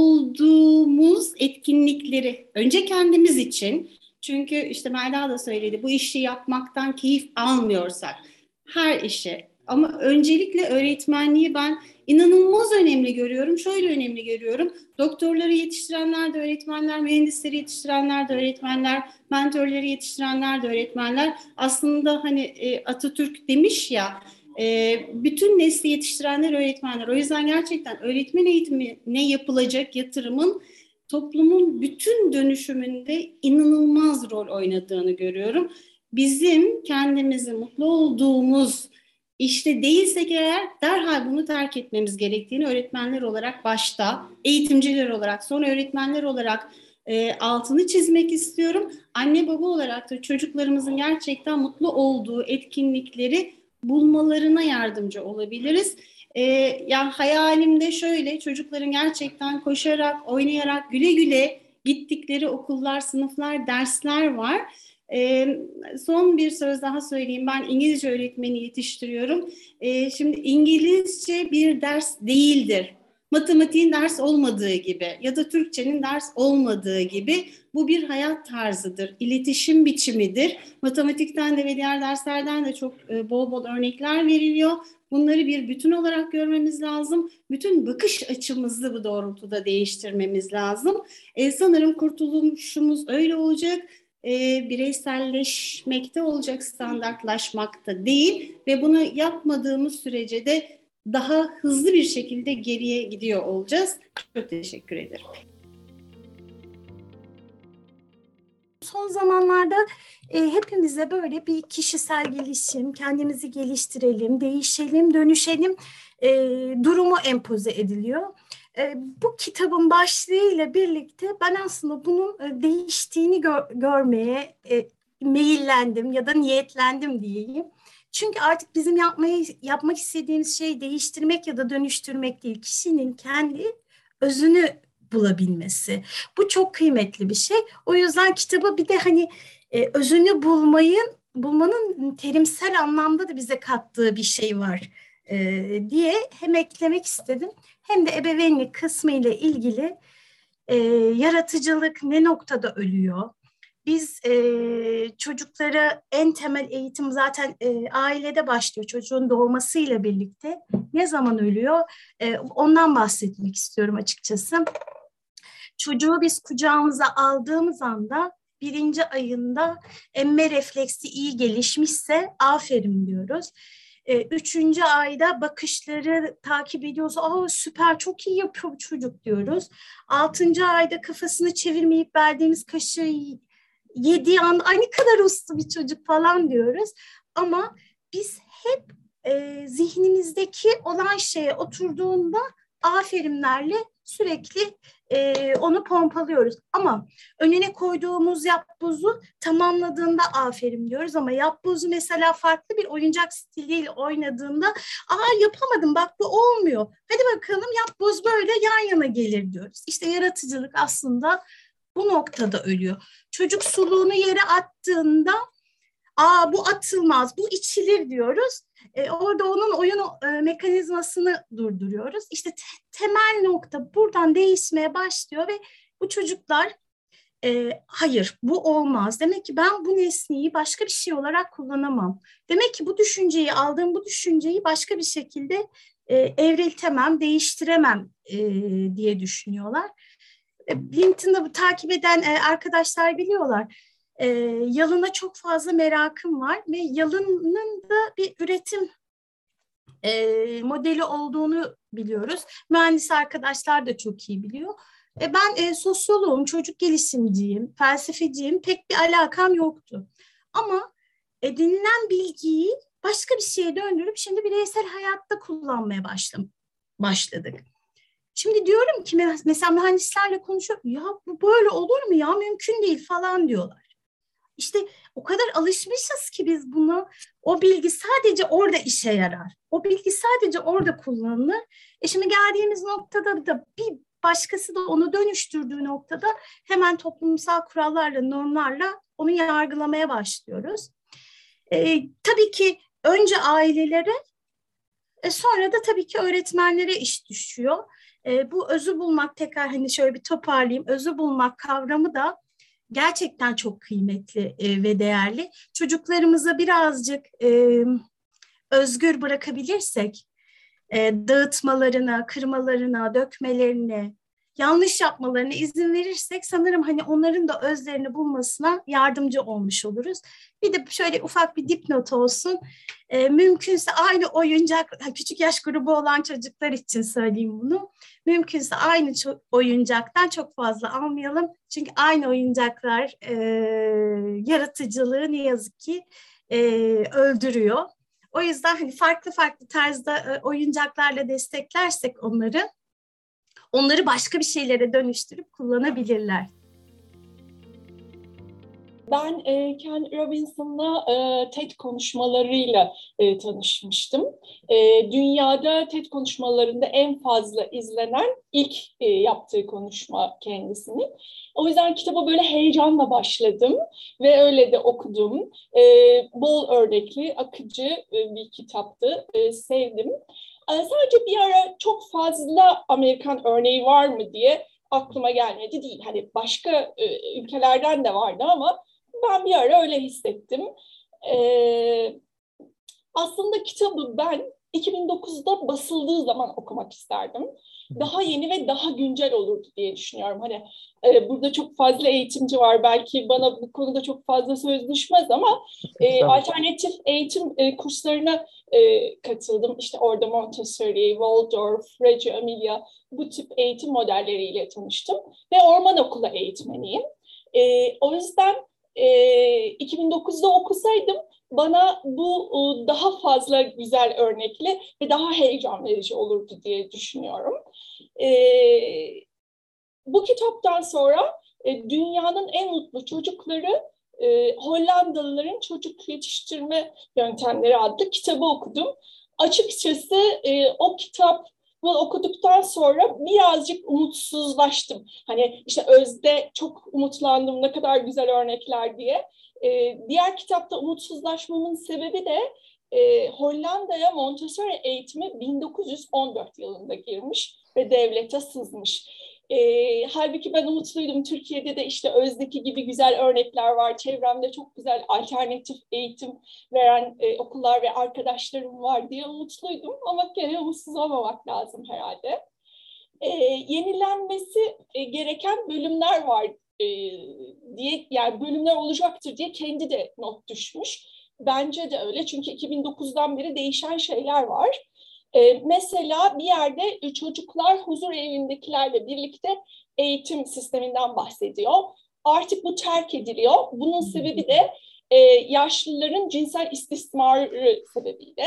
olduğumuz etkinlikleri önce kendimiz için, çünkü işte Melda da söyledi, bu işi yapmaktan keyif almıyorsak her işe, ama öncelikle öğretmenliği ben inanılmaz önemli görüyorum. Şöyle önemli görüyorum. Doktorları yetiştirenler de öğretmenler, mühendisleri yetiştirenler de öğretmenler, mentörleri yetiştirenler de öğretmenler. Aslında hani e, Atatürk demiş ya, e, bütün nesli yetiştirenler öğretmenler. O yüzden gerçekten öğretmen eğitimine yapılacak yatırımın toplumun bütün dönüşümünde inanılmaz rol oynadığını görüyorum. Bizim kendimizi mutlu olduğumuz İşte değilsek eğer derhal bunu terk etmemiz gerektiğini öğretmenler olarak başta, eğitimciler olarak, sonra öğretmenler olarak e, altını çizmek istiyorum. Anne baba olarak da çocuklarımızın gerçekten mutlu olduğu etkinlikleri bulmalarına yardımcı olabiliriz. Ee, yani hayalimde şöyle, çocukların gerçekten koşarak, oynayarak, güle güle gittikleri okullar, sınıflar, dersler var. Ee, son bir söz daha söyleyeyim. Ben İngilizce öğretmeni yetiştiriyorum. Ee, şimdi İngilizce bir ders değildir. Matematiğin ders olmadığı gibi ya da Türkçenin ders olmadığı gibi bu bir hayat tarzıdır, iletişim biçimidir. Matematikten de ve diğer derslerden de çok bol bol örnekler veriliyor. Bunları bir bütün olarak görmemiz lazım. Bütün bakış açımızı bu doğrultuda değiştirmemiz lazım. Ee, sanırım kurtuluşumuz öyle olacak. E, bireyselleşmekte olacak, standartlaşmakta değil ve bunu yapmadığımız sürece de daha hızlı bir şekilde geriye gidiyor olacağız. Çok teşekkür ederim. Son zamanlarda e, hepimize böyle bir kişisel gelişim, kendimizi geliştirelim, değişelim, dönüşelim e, durumu empoze ediliyor. E, bu kitabın başlığıyla birlikte ben aslında bunun e, değiştiğini gör, görmeye e, meyillendim ya da niyetlendim diyeyim. Çünkü artık bizim yapmayı, yapmak istediğimiz şey değiştirmek ya da dönüştürmek değil, kişinin kendi özünü bulabilmesi. Bu çok kıymetli bir şey. O yüzden kitabı bir de hani e, özünü bulmayın, bulmanın terimsel anlamda da bize kattığı bir şey var e, diye hem eklemek istedim hem de ebeveynlik kısmı ile ilgili e, yaratıcılık ne noktada ölüyor? Biz e, çocuklara en temel eğitim zaten e, ailede başlıyor, çocuğun doğmasıyla birlikte. Ne zaman ölüyor? E, ondan bahsetmek istiyorum açıkçası. Çocuğu biz kucağımıza aldığımız anda birinci ayında emme refleksi iyi gelişmişse aferin diyoruz. E, üçüncü ayda bakışları takip ediyoruz. Aa süper, çok iyi yapıyor bu çocuk diyoruz. Altıncı ayda kafasını çevirmeyip verdiğimiz kaşığı yediği an ay ne kadar uslu bir çocuk falan diyoruz. Ama biz hep e, zihnimizdeki olan şeye oturduğunda aferinlerle sürekli e, onu pompalıyoruz. Ama önüne koyduğumuz yapbozu tamamladığında aferin diyoruz. Ama yapbozu mesela farklı bir oyuncak stiliyle oynadığında aa yapamadım bak bu olmuyor. Hadi bakalım yapboz böyle yan yana gelir diyoruz. İşte yaratıcılık aslında bu noktada ölüyor. Çocuk suluğunu yere attığında aa bu atılmaz, bu içilir diyoruz. E, orada onun oyun e, mekanizmasını durduruyoruz. İşte te- temel nokta buradan değişmeye başlıyor ve bu çocuklar e, hayır bu olmaz. Demek ki ben bu nesneyi başka bir şey olarak kullanamam. Demek ki bu düşünceyi aldığım bu düşünceyi başka bir şekilde e, evriltemem, değiştiremem e, diye düşünüyorlar. LinkedIn'da takip eden e, arkadaşlar biliyorlar. E, yalına çok fazla merakım var ve yalının da bir üretim e, modeli olduğunu biliyoruz. Mühendis arkadaşlar da çok iyi biliyor. E, ben e, sosyoloğum, çocuk gelişimciyim, felsefeciyim, pek bir alakam yoktu. Ama edinilen bilgiyi başka bir şeye döndürüp şimdi bireysel hayatta kullanmaya başladım, başladık. Şimdi diyorum ki mesela mühendislerle konuşuyorum. Ya bu böyle olur mu ya? Mümkün değil falan diyorlar. İşte o kadar alışmışız ki biz buna. O bilgi sadece orada işe yarar. O bilgi sadece orada kullanılır. E şimdi geldiğimiz noktada da bir başkası da onu dönüştürdüğü noktada hemen toplumsal kurallarla, normlarla onu yargılamaya başlıyoruz. E, tabii ki önce ailelere, e, sonra da tabii ki öğretmenlere iş düşüyor. E, bu özü bulmak, tekrar hani şöyle bir toparlayayım. Özü bulmak kavramı da gerçekten çok kıymetli e, ve değerli. Çocuklarımıza birazcık e, özgür bırakabilirsek, e, dağıtmalarına, kırmalarına, dökmelerine, yanlış yapmalarına izin verirsek sanırım hani onların da özlerini bulmasına yardımcı olmuş oluruz. Bir de şöyle ufak bir dipnot olsun. E, mümkünse aynı oyuncak, küçük yaş grubu olan çocuklar için söyleyeyim bunu. Mümkünse aynı ço- oyuncaktan çok fazla almayalım. Çünkü aynı oyuncaklar e, yaratıcılığı ne yazık ki e, öldürüyor. O yüzden hani farklı farklı tarzda e, oyuncaklarla desteklersek onları, onları başka bir şeylere dönüştürüp kullanabilirler. Ben e, Ken Robinson'la e, TED konuşmalarıyla e, tanışmıştım. E, dünyada TED konuşmalarında en fazla izlenen ilk e, yaptığı konuşma kendisinin. O yüzden kitaba böyle heyecanla başladım ve öyle de okudum. E, bol örnekli, akıcı e, bir kitaptı. E, sevdim. E, sadece bir ara çok fazla Amerikan örneği var mı diye aklıma gelmedi değil. Hani başka e, ülkelerden de vardı ama ben bir ara öyle hissettim. Ee, aslında kitabı ben iki bin dokuzda basıldığı zaman okumak isterdim. Daha yeni ve daha güncel olurdu diye düşünüyorum. Hani e, burada çok fazla eğitimci var. Belki bana bu konuda çok fazla söz düşmez ama e, alternatif eğitim e, kurslarına e, katıldım. İşte orada Montessori, Waldorf, Reggio Emilia bu tip eğitim modelleriyle tanıştım. Ve orman okulu eğitmeniyim. E, o yüzden e, iki bin dokuzda okusaydım bana bu daha fazla güzel örnekli ve daha heyecan verici olurdu diye düşünüyorum. Ee, bu kitaptan sonra e, dünyanın en mutlu çocukları e, Hollandalıların çocuk yetiştirme yöntemleri adlı kitabı okudum. Açıkçası e, o kitap bunu okuduktan sonra birazcık umutsuzlaştım. Hani işte Özde çok umutlandım, ne kadar güzel örnekler diye. Ee, diğer kitapta umutsuzlaşmamın sebebi de e, Hollanda'ya Montessori eğitimi bin dokuz yüz on dört yılında girmiş ve devlete sızmış. E, halbuki ben umutluydum. Türkiye'de de işte Öz'deki gibi güzel örnekler var. Çevremde çok güzel alternatif eğitim veren e, okullar ve arkadaşlarım var diye umutluydum. Ama gene umutsuz olmamak lazım herhalde. E, yenilenmesi e, gereken bölümler var e, diye, yani bölümler olacaktır diye kendi de not düşmüş. Bence de öyle, çünkü iki bin dokuzdan beri değişen şeyler var. Ee, mesela bir yerde çocuklar huzur evindekilerle birlikte eğitim sisteminden bahsediyor. Artık bu terk ediliyor. Bunun sebebi de e, yaşlıların cinsel istismarı sebebiyle.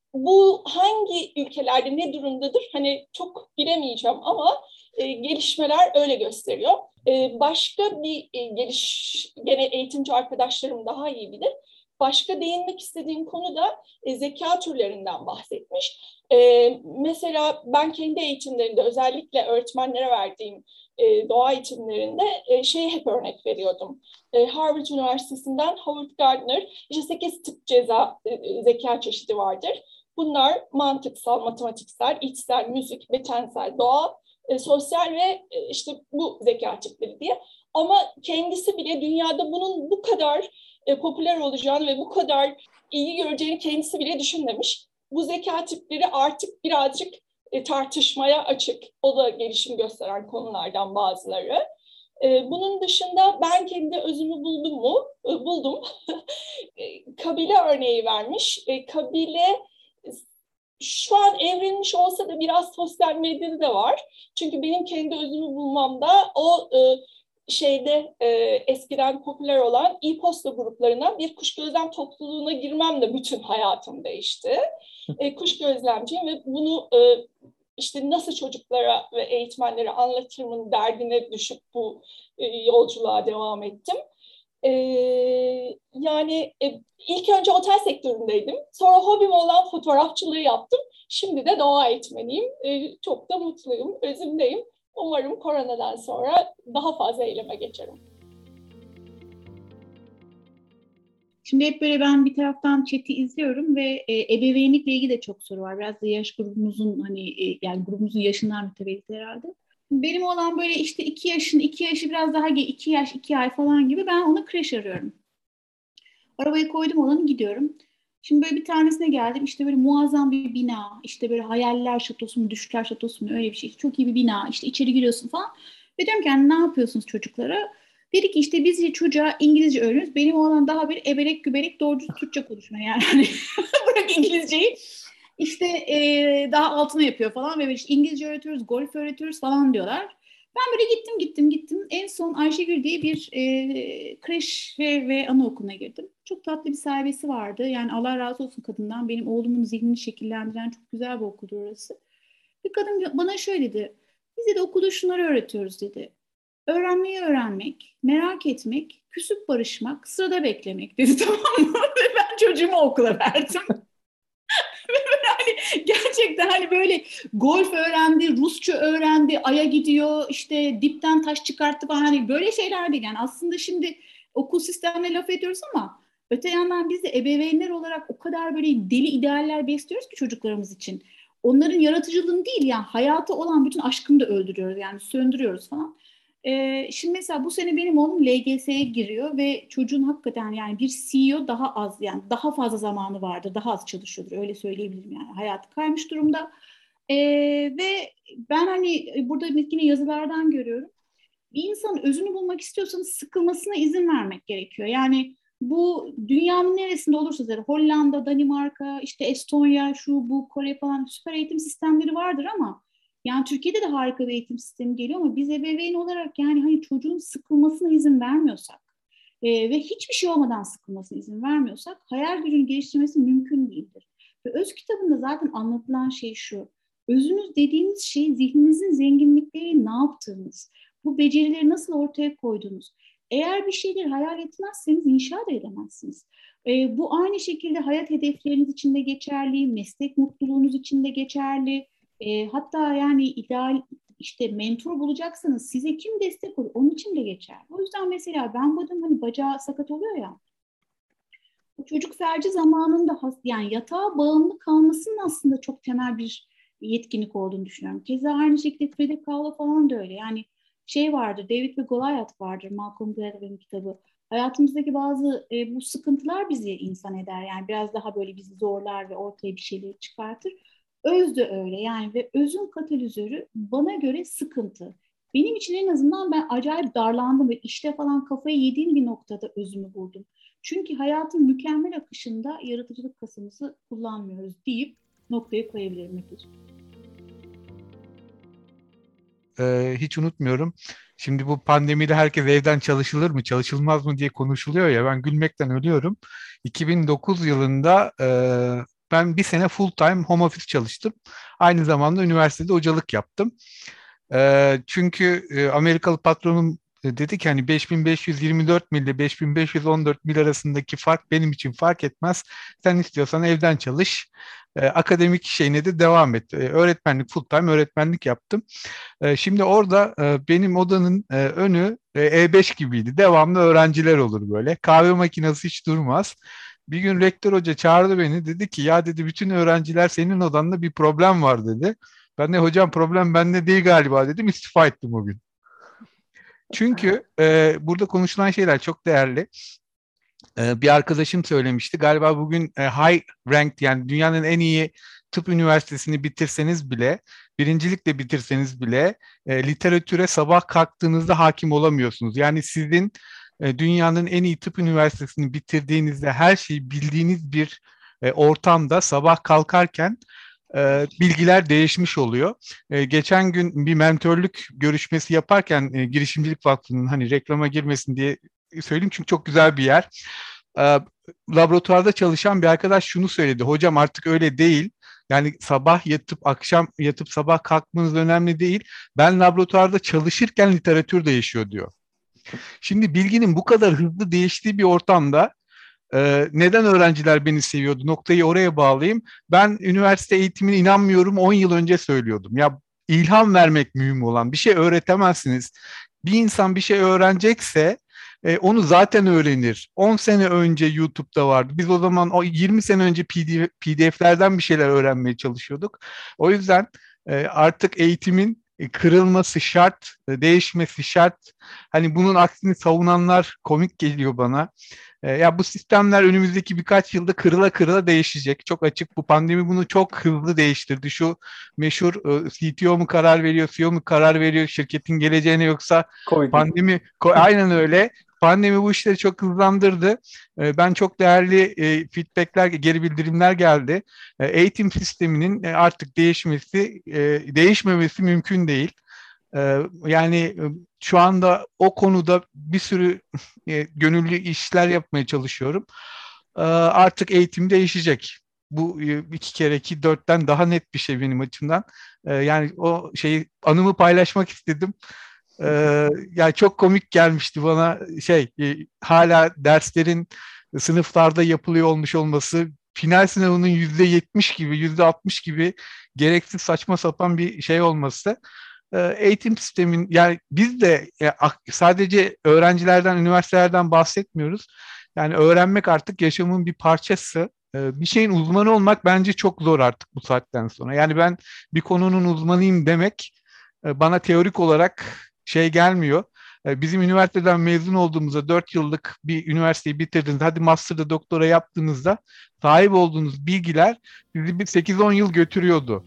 Bu hangi ülkelerde ne durumdadır? Hani çok bilemeyeceğim ama e, gelişmeler öyle gösteriyor. E, başka bir e, geliş, gene eğitimci arkadaşlarım daha iyi bilir. Başka değinmek istediğim konu da e, zeka türlerinden bahsetmiş. E, mesela ben kendi eğitimlerinde, özellikle öğretmenlere verdiğim e, doğa eğitimlerinde e, şeye hep örnek veriyordum. E, Harvard Üniversitesi'nden Howard Gardner, işte sekiz tip ceza e, zeka çeşidi vardır. Bunlar mantıksal, matematiksel, içsel, müzik, bedensel, doğa, e, sosyal ve e, işte bu zeka tipleri diye. Ama kendisi bile dünyada bunun bu kadar e, popüler olacağını ve bu kadar iyi göreceğini kendisi bile düşünmemiş. Bu zeka tipleri artık birazcık e, tartışmaya açık. O da gelişim gösteren konulardan bazıları. E, bunun dışında ben kendi özümü buldum mu? E, buldum. e, kabile örneği vermiş. E, kabile şu an evrilmiş olsa da biraz sosyal medyada da var. Çünkü benim kendi özümü bulmamda o e, şeyde e, eskiden popüler olan e-posta gruplarına bir kuş gözlem topluluğuna girmem de bütün hayatım değişti. E, kuş gözlemciyim ve bunu e, işte nasıl çocuklara ve eğitmenlere anlatırımın derdine düşüp bu e, yolculuğa devam ettim. E, yani e, ilk önce otel sektöründeydim. Sonra hobim olan fotoğrafçılığı yaptım. Şimdi de doğa eğitmeniyim. E, çok da mutluyum, özümdeyim. Umarım koronadan sonra daha fazla eyleme geçerim. Şimdi hep böyle ben bir taraftan chat'i izliyorum ve e, ebeveynlikle ilgili de çok soru var. Biraz da yaş grubumuzun hani e, yani grubumuzun yaşından mütevellit herhalde. Benim olan böyle işte iki yaşın, iki yaşı biraz daha iki yaş, iki ay falan gibi, ben ona kreş arıyorum. Arabaya koydum olanı, gidiyorum. Şimdi böyle bir tanesine geldim, işte böyle muazzam bir bina, işte böyle hayaller şatosu mu, düşler şatosu mu, öyle bir şey. Çok iyi bir bina, işte içeri giriyorsun falan. Ve diyorum ki yani ne yapıyorsunuz çocuklara? Dedi ki işte biz çocuğa İngilizce öğreniyoruz. Benim oğlan daha bir ebelek gübelek doğru Türkçe konuşmaya yani. Hani bırak İngilizceyi. İşte e, daha altına yapıyor falan ve işte İngilizce öğretiyoruz, golf öğretiyoruz falan diyorlar. Ben böyle gittim gittim gittim. En son Ayşegül diye bir e, kreş ve, ve anaokuluna girdim. Çok tatlı bir sahibesi vardı. Yani Allah razı olsun kadından. Benim oğlumun zihnini şekillendiren çok güzel bir okuldu orası. Bir kadın bana şöyle dedi. Biz de okulda şunları öğretiyoruz dedi. Öğrenmeyi öğrenmek, merak etmek, küsüp barışmak, sırada beklemek dedi, tamam mı? Ve ben çocuğumu okula verdim. Yani gerçekten hani böyle golf öğrendi, Rusça öğrendi, Ay'a gidiyor, işte dipten taş çıkarttı falan, hani böyle şeyler değil. Yani aslında şimdi okul sistemine laf ediyoruz ama öte yandan biz de ebeveynler olarak o kadar böyle deli idealler besliyoruz ki çocuklarımız için. Onların yaratıcılığını değil, yani hayata olan bütün aşkını da öldürüyoruz, yani söndürüyoruz falan. Ee, şimdi mesela bu sene benim oğlum L G S'ye giriyor ve çocuğun hakikaten yani bir C E O daha az, yani daha fazla zamanı vardır, daha az çalışıyordur, öyle söyleyebilirim yani. Hayatı kaymış durumda. Ee, ve ben hani burada yine yazılardan görüyorum. Bir insanın özünü bulmak istiyorsanız sıkılmasına izin vermek gerekiyor. Yani bu dünyanın neresinde olursa zaten Hollanda, Danimarka, işte Estonya, şu bu Kore falan süper eğitim sistemleri vardır ama yani Türkiye'de de harika bir eğitim sistemi geliyor ama biz ebeveyn olarak yani hani çocuğun sıkılmasına izin vermiyorsak e, ve hiçbir şey olmadan sıkılmasına izin vermiyorsak hayal gücünü geliştirmesi mümkün değildir. Ve öz kitabında zaten anlatılan şey şu: özünüz dediğiniz şey zihninizin zenginlikleri, ne yaptığınız, bu becerileri nasıl ortaya koyduğunuz. Eğer bir şeyleri hayal etmezseniz inşa da edemezsiniz. E, bu aynı şekilde hayat hedefleriniz için de geçerli, meslek mutluluğunuz için de geçerli. E, hatta yani ideal işte mentor bulacaksanız size kim destek olur, onun için de geçerli. O yüzden mesela ben bu adam hani bacağı sakat oluyor ya, bu çocuk felci zamanında yani yatağa bağımlı kalmasının aslında çok temel bir yetkinlik olduğunu düşünüyorum. Keza aynı şekilde Frida Kahlo falan da öyle. Yani şey vardır, David ve Goliath vardır, Malcolm Gladwell'in kitabı. Hayatımızdaki bazı e, bu sıkıntılar bizi insan eder. Yani biraz daha böyle bizi zorlar ve ortaya bir şeyleri çıkartır. Öz de öyle yani, ve özün katalizörü bana göre sıkıntı. Benim için en azından ben acayip darlandım ve işte falan kafayı yediğim bir noktada özümü buldum. Çünkü hayatın mükemmel akışında yaratıcılık kasımızı kullanmıyoruz deyip noktayı koyabilirim Mete'ciğim. Ee, hiç unutmuyorum. Şimdi bu pandemide herkes evden çalışılır mı, çalışılmaz mı diye konuşuluyor ya, ben gülmekten ölüyorum. iki bin dokuz yılında e, ben bir sene full time home office çalıştım. Aynı zamanda üniversitede hocalık yaptım. E, çünkü e, Amerikalı patronum dedi ki hani beş bin beş yüz yirmi dört mil ile beş bin beş yüz on dört mil arasındaki fark benim için fark etmez. Sen istiyorsan evden çalış. E, akademik şeyine de devam et. E, öğretmenlik, full time öğretmenlik yaptım. E, şimdi orada e, benim odanın e, önü e, E beş gibiydi. Devamlı öğrenciler olur böyle. Kahve makinesi hiç durmaz. Bir gün rektör hoca çağırdı beni. Dedi ki ya dedi, bütün öğrenciler senin odanda bir problem var dedi. Ben de hocam problem bende değil galiba dedim. İstifa ettim o gün. Çünkü e, burada konuşulan şeyler çok değerli. E, bir arkadaşım söylemişti. Galiba bugün e, high ranked, yani dünyanın en iyi tıp üniversitesini bitirseniz bile, birincilikle bitirseniz bile e, literatüre sabah kalktığınızda hakim olamıyorsunuz. Yani sizin e, dünyanın en iyi tıp üniversitesini bitirdiğinizde her şeyi bildiğiniz bir e, ortamda sabah kalkarken e, bilgiler değişmiş oluyor. E, geçen gün bir mentörlük görüşmesi yaparken e, Girişimcilik Vakfı'nın, hani reklama girmesin diye söyleyeyim çünkü çok güzel bir yer. E, laboratuvarda çalışan bir arkadaş şunu söyledi: hocam artık öyle değil. Yani sabah yatıp akşam yatıp sabah kalkmanız önemli değil. Ben laboratuvarda çalışırken literatür değişiyor diyor. Şimdi bilginin bu kadar hızlı değiştiği bir ortamda e, neden öğrenciler beni seviyordu? Noktayı oraya bağlayayım. Ben üniversite eğitimine inanmıyorum, on yıl önce söylüyordum. Ya ilham vermek mühim olan, bir şey öğretemezsiniz. Bir insan bir şey öğrenecekse e, onu zaten öğrenir. on sene önce YouTube'da vardı. Biz o zaman o yirmi sene önce P D F'lerden bir şeyler öğrenmeye çalışıyorduk. O yüzden e, artık eğitimin kırılması şart, değişmesi şart. Hani bunun aksini savunanlar komik geliyor bana. E, ya bu sistemler önümüzdeki birkaç yılda kırıla kırıla değişecek. Çok açık, bu pandemi bunu çok hızlı değiştirdi. Şu meşhur e, C T O mu karar veriyor, C E O mu karar veriyor şirketin geleceğine, yoksa Covid. Pandemi, ko- aynen öyle. Pandemi bu işleri çok hızlandırdı. E, ben çok değerli e, feedbackler, geri bildirimler geldi. E, eğitim sisteminin e, artık değişmesi, e, değişmemesi mümkün değil. E, yani e, şu anda o konuda bir sürü e, gönüllü işler yapmaya çalışıyorum. E, artık eğitim değişecek. Bu e, iki kere iki dörtten daha net bir şey benim açımdan. E, yani o şeyi, anımı paylaşmak istedim. Ee, yani çok komik gelmişti bana şey e, hala derslerin sınıflarda yapılıyor olmuş olması, final sınavının yüzde yetmiş gibi, yüzde altmış gibi gereksiz saçma sapan bir şey olması. Ee, eğitim sistemin, yani biz de e, sadece öğrencilerden, üniversitelerden bahsetmiyoruz. Yani öğrenmek artık yaşamın bir parçası. Ee, bir şeyin uzmanı olmak bence çok zor artık bu saatten sonra. Yani ben bir konunun uzmanıyım demek e, bana teorik olarak şey gelmiyor. E, bizim üniversiteden mezun olduğumuzda dört yıllık bir üniversiteyi bitirdiğinizde, hadi master'da doktora yaptığınızda sahip olduğunuz bilgiler sizi bir sekiz on yıl götürüyordu.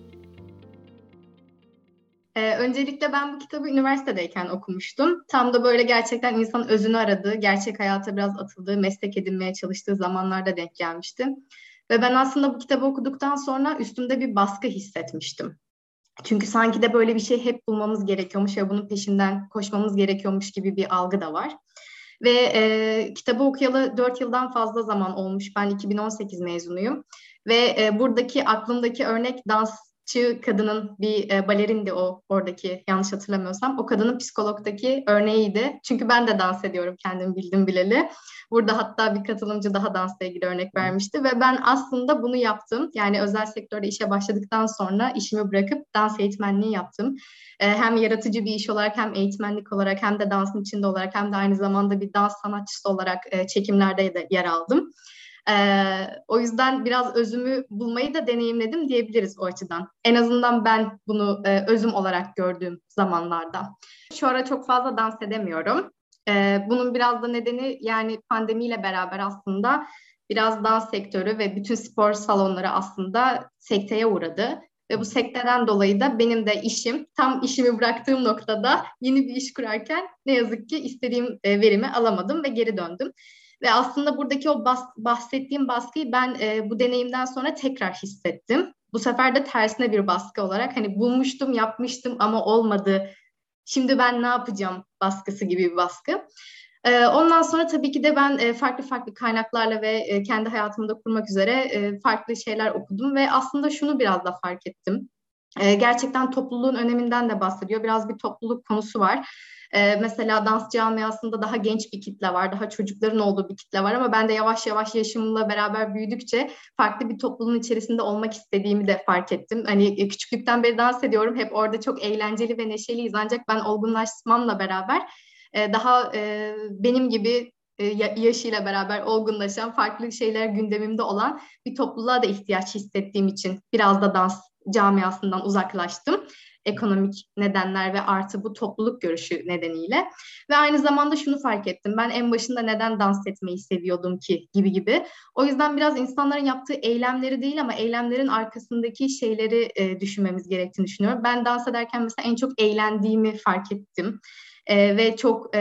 Ee, öncelikle ben bu kitabı üniversitedeyken okumuştum. Tam da böyle gerçekten insanın özünü aradığı, gerçek hayata biraz atıldığı, meslek edinmeye çalıştığı zamanlarda denk gelmiştim. Ve ben aslında bu kitabı okuduktan sonra üstümde bir baskı hissetmiştim. Çünkü sanki de böyle bir şey hep bulmamız gerekiyormuş ve bunun peşinden koşmamız gerekiyormuş gibi bir algı da var. Ve e, kitabı okuyalı dört yıldan fazla zaman olmuş. Ben iki bin on sekiz mezunuyum. Ve e, buradaki aklımdaki örnek dansçı kadının bir e, balerindi o oradaki, yanlış hatırlamıyorsam. O kadının psikologdaki örneğiydi. Çünkü ben de dans ediyorum kendim bildim bileli. Burada hatta bir katılımcı daha dansla ilgili örnek vermişti ve ben aslında bunu yaptım. Yani özel sektörde işe başladıktan sonra işimi bırakıp dans eğitmenliği yaptım. Ee, hem yaratıcı bir iş olarak, hem eğitmenlik olarak, hem de dansın içinde olarak, hem de aynı zamanda bir dans sanatçısı olarak e, çekimlerde de yer aldım. Ee, o yüzden biraz özümü bulmayı da deneyimledim diyebiliriz o açıdan. En azından ben bunu e, özüm olarak gördüğüm zamanlarda. Şu ara çok fazla dans edemiyorum. Ee, bunun biraz da nedeni, yani pandemiyle beraber aslında biraz dans sektörü ve bütün spor salonları aslında sekteye uğradı. Ve bu sekteden dolayı da benim de işim, tam işimi bıraktığım noktada yeni bir iş kurarken ne yazık ki istediğim e, verimi alamadım ve geri döndüm. Ve aslında buradaki o bas, bahsettiğim baskıyı ben e, bu deneyimden sonra tekrar hissettim. Bu sefer de tersine bir baskı olarak, hani bulmuştum, yapmıştım ama olmadı. Şimdi ben ne yapacağım baskısı gibi bir baskı. Ee, ondan sonra tabii ki de ben e, farklı farklı kaynaklarla ve e, kendi hayatımda kurmak üzere e, farklı şeyler okudum ve aslında şunu biraz da fark ettim. E, gerçekten topluluğun öneminden de bahsediyor. Biraz bir topluluk konusu var. Ee, mesela dans camiasında daha genç bir kitle var, daha çocukların olduğu bir kitle var ama ben de yavaş yavaş yaşımla beraber büyüdükçe farklı bir topluluğun içerisinde olmak istediğimi de fark ettim. Hani küçüklükten beri dans ediyorum, hep orada çok eğlenceli ve neşeliyiz, ancak ben olgunlaşmamla beraber e, daha e, benim gibi e, yaşıyla beraber olgunlaşan, farklı şeyler gündemimde olan bir topluluğa da ihtiyaç hissettiğim için biraz da dans camiasından uzaklaştım. Ekonomik nedenler ve artı bu topluluk görüşü nedeniyle. Ve aynı zamanda şunu fark ettim. Ben en başında neden dans etmeyi seviyordum ki gibi gibi. O yüzden biraz insanların yaptığı eylemleri değil ama eylemlerin arkasındaki şeyleri e, düşünmemiz gerektiğini düşünüyorum. Ben dans ederken mesela en çok eğlendiğimi fark ettim. Ee, ve çok e,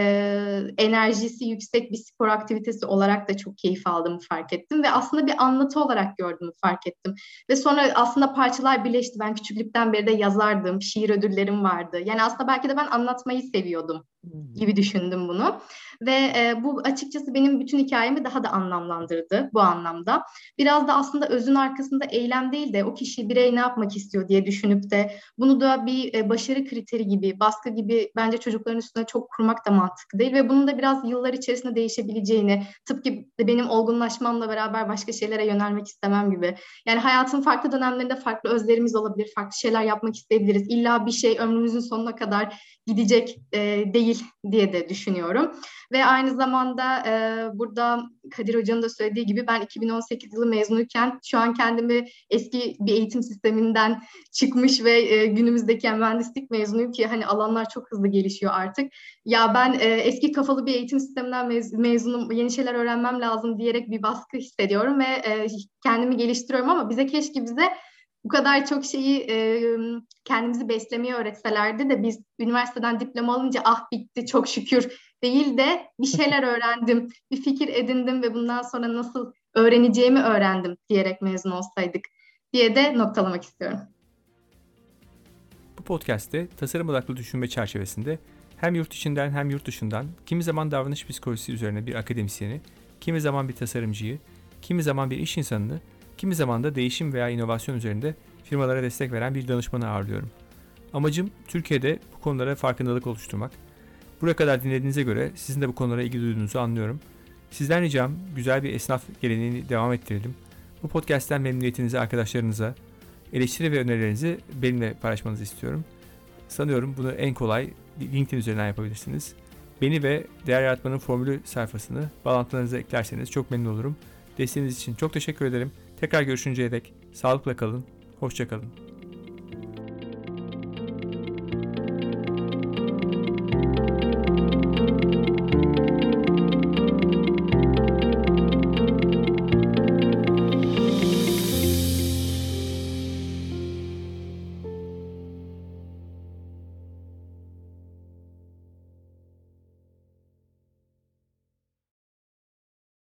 enerjisi yüksek bir spor aktivitesi olarak da çok keyif aldığımı fark ettim ve aslında bir anlatı olarak gördüğümü fark ettim. Ve sonra aslında parçalar birleşti. Ben küçüklükten beri de yazardım, şiir ödüllerim vardı. Yani aslında belki de ben anlatmayı seviyordum gibi düşündüm bunu. Ve e, bu açıkçası benim bütün hikayemi daha da anlamlandırdı bu anlamda. Biraz da aslında özün arkasında eylem değil de o kişi, birey ne yapmak istiyor diye düşünüp de bunu da bir e, başarı kriteri gibi, baskı gibi bence çocukların üstüne çok kurmak da mantıklı değil. Ve bunun da biraz yıllar içerisinde değişebileceğini, tıpkı benim olgunlaşmamla beraber başka şeylere yönelmek istemem gibi. Yani hayatın farklı dönemlerinde farklı özlerimiz olabilir, farklı şeyler yapmak isteyebiliriz. İlla bir şey ömrümüzün sonuna kadar gidecek e, değil diye de düşünüyorum. Ve aynı zamanda e, burada Kadir Hoca'nın da söylediği gibi ben iki bin on sekiz yılı mezunuyken şu an kendimi eski bir eğitim sisteminden çıkmış ve e, günümüzdeki mühendislik mezunuyum ki hani alanlar çok hızlı gelişiyor artık. Ya ben e, eski kafalı bir eğitim sisteminden mez- mezunum, yeni şeyler öğrenmem lazım diyerek bir baskı hissediyorum ve e, kendimi geliştiriyorum ama bize keşke bize bu kadar çok şeyi e, kendimizi beslemeyi öğretselerdi de biz üniversiteden diploma alınca ah bitti çok şükür değil de bir şeyler öğrendim, bir fikir edindim ve bundan sonra nasıl öğreneceğimi öğrendim diyerek mezun olsaydık diye de noktalamak istiyorum. Bu podcast'te tasarım odaklı düşünme çerçevesinde hem yurt içinden hem yurt dışından kimi zaman davranış psikolojisi üzerine bir akademisyeni, kimi zaman bir tasarımcıyı, kimi zaman bir iş insanını, kimi zaman da değişim veya inovasyon üzerinde firmalara destek veren bir danışmanı ağırlıyorum. Amacım Türkiye'de bu konulara farkındalık oluşturmak. Buraya kadar dinlediğinize göre sizin de bu konulara ilgi duyduğunuzu anlıyorum. Sizden ricam güzel bir esnaf geleneğini devam ettirelim. Bu podcast'ten memnuniyetinizi arkadaşlarınıza, eleştiri ve önerilerinizi benimle paylaşmanızı istiyorum. Sanıyorum bunu en kolay LinkedIn üzerinden yapabilirsiniz. Beni ve Değer Yaratmanın Formülü sayfasını bağlantılarınıza eklerseniz çok memnun olurum. Desteğiniz için çok teşekkür ederim. Tekrar görüşünceye dek sağlıkla kalın, hoşça kalın.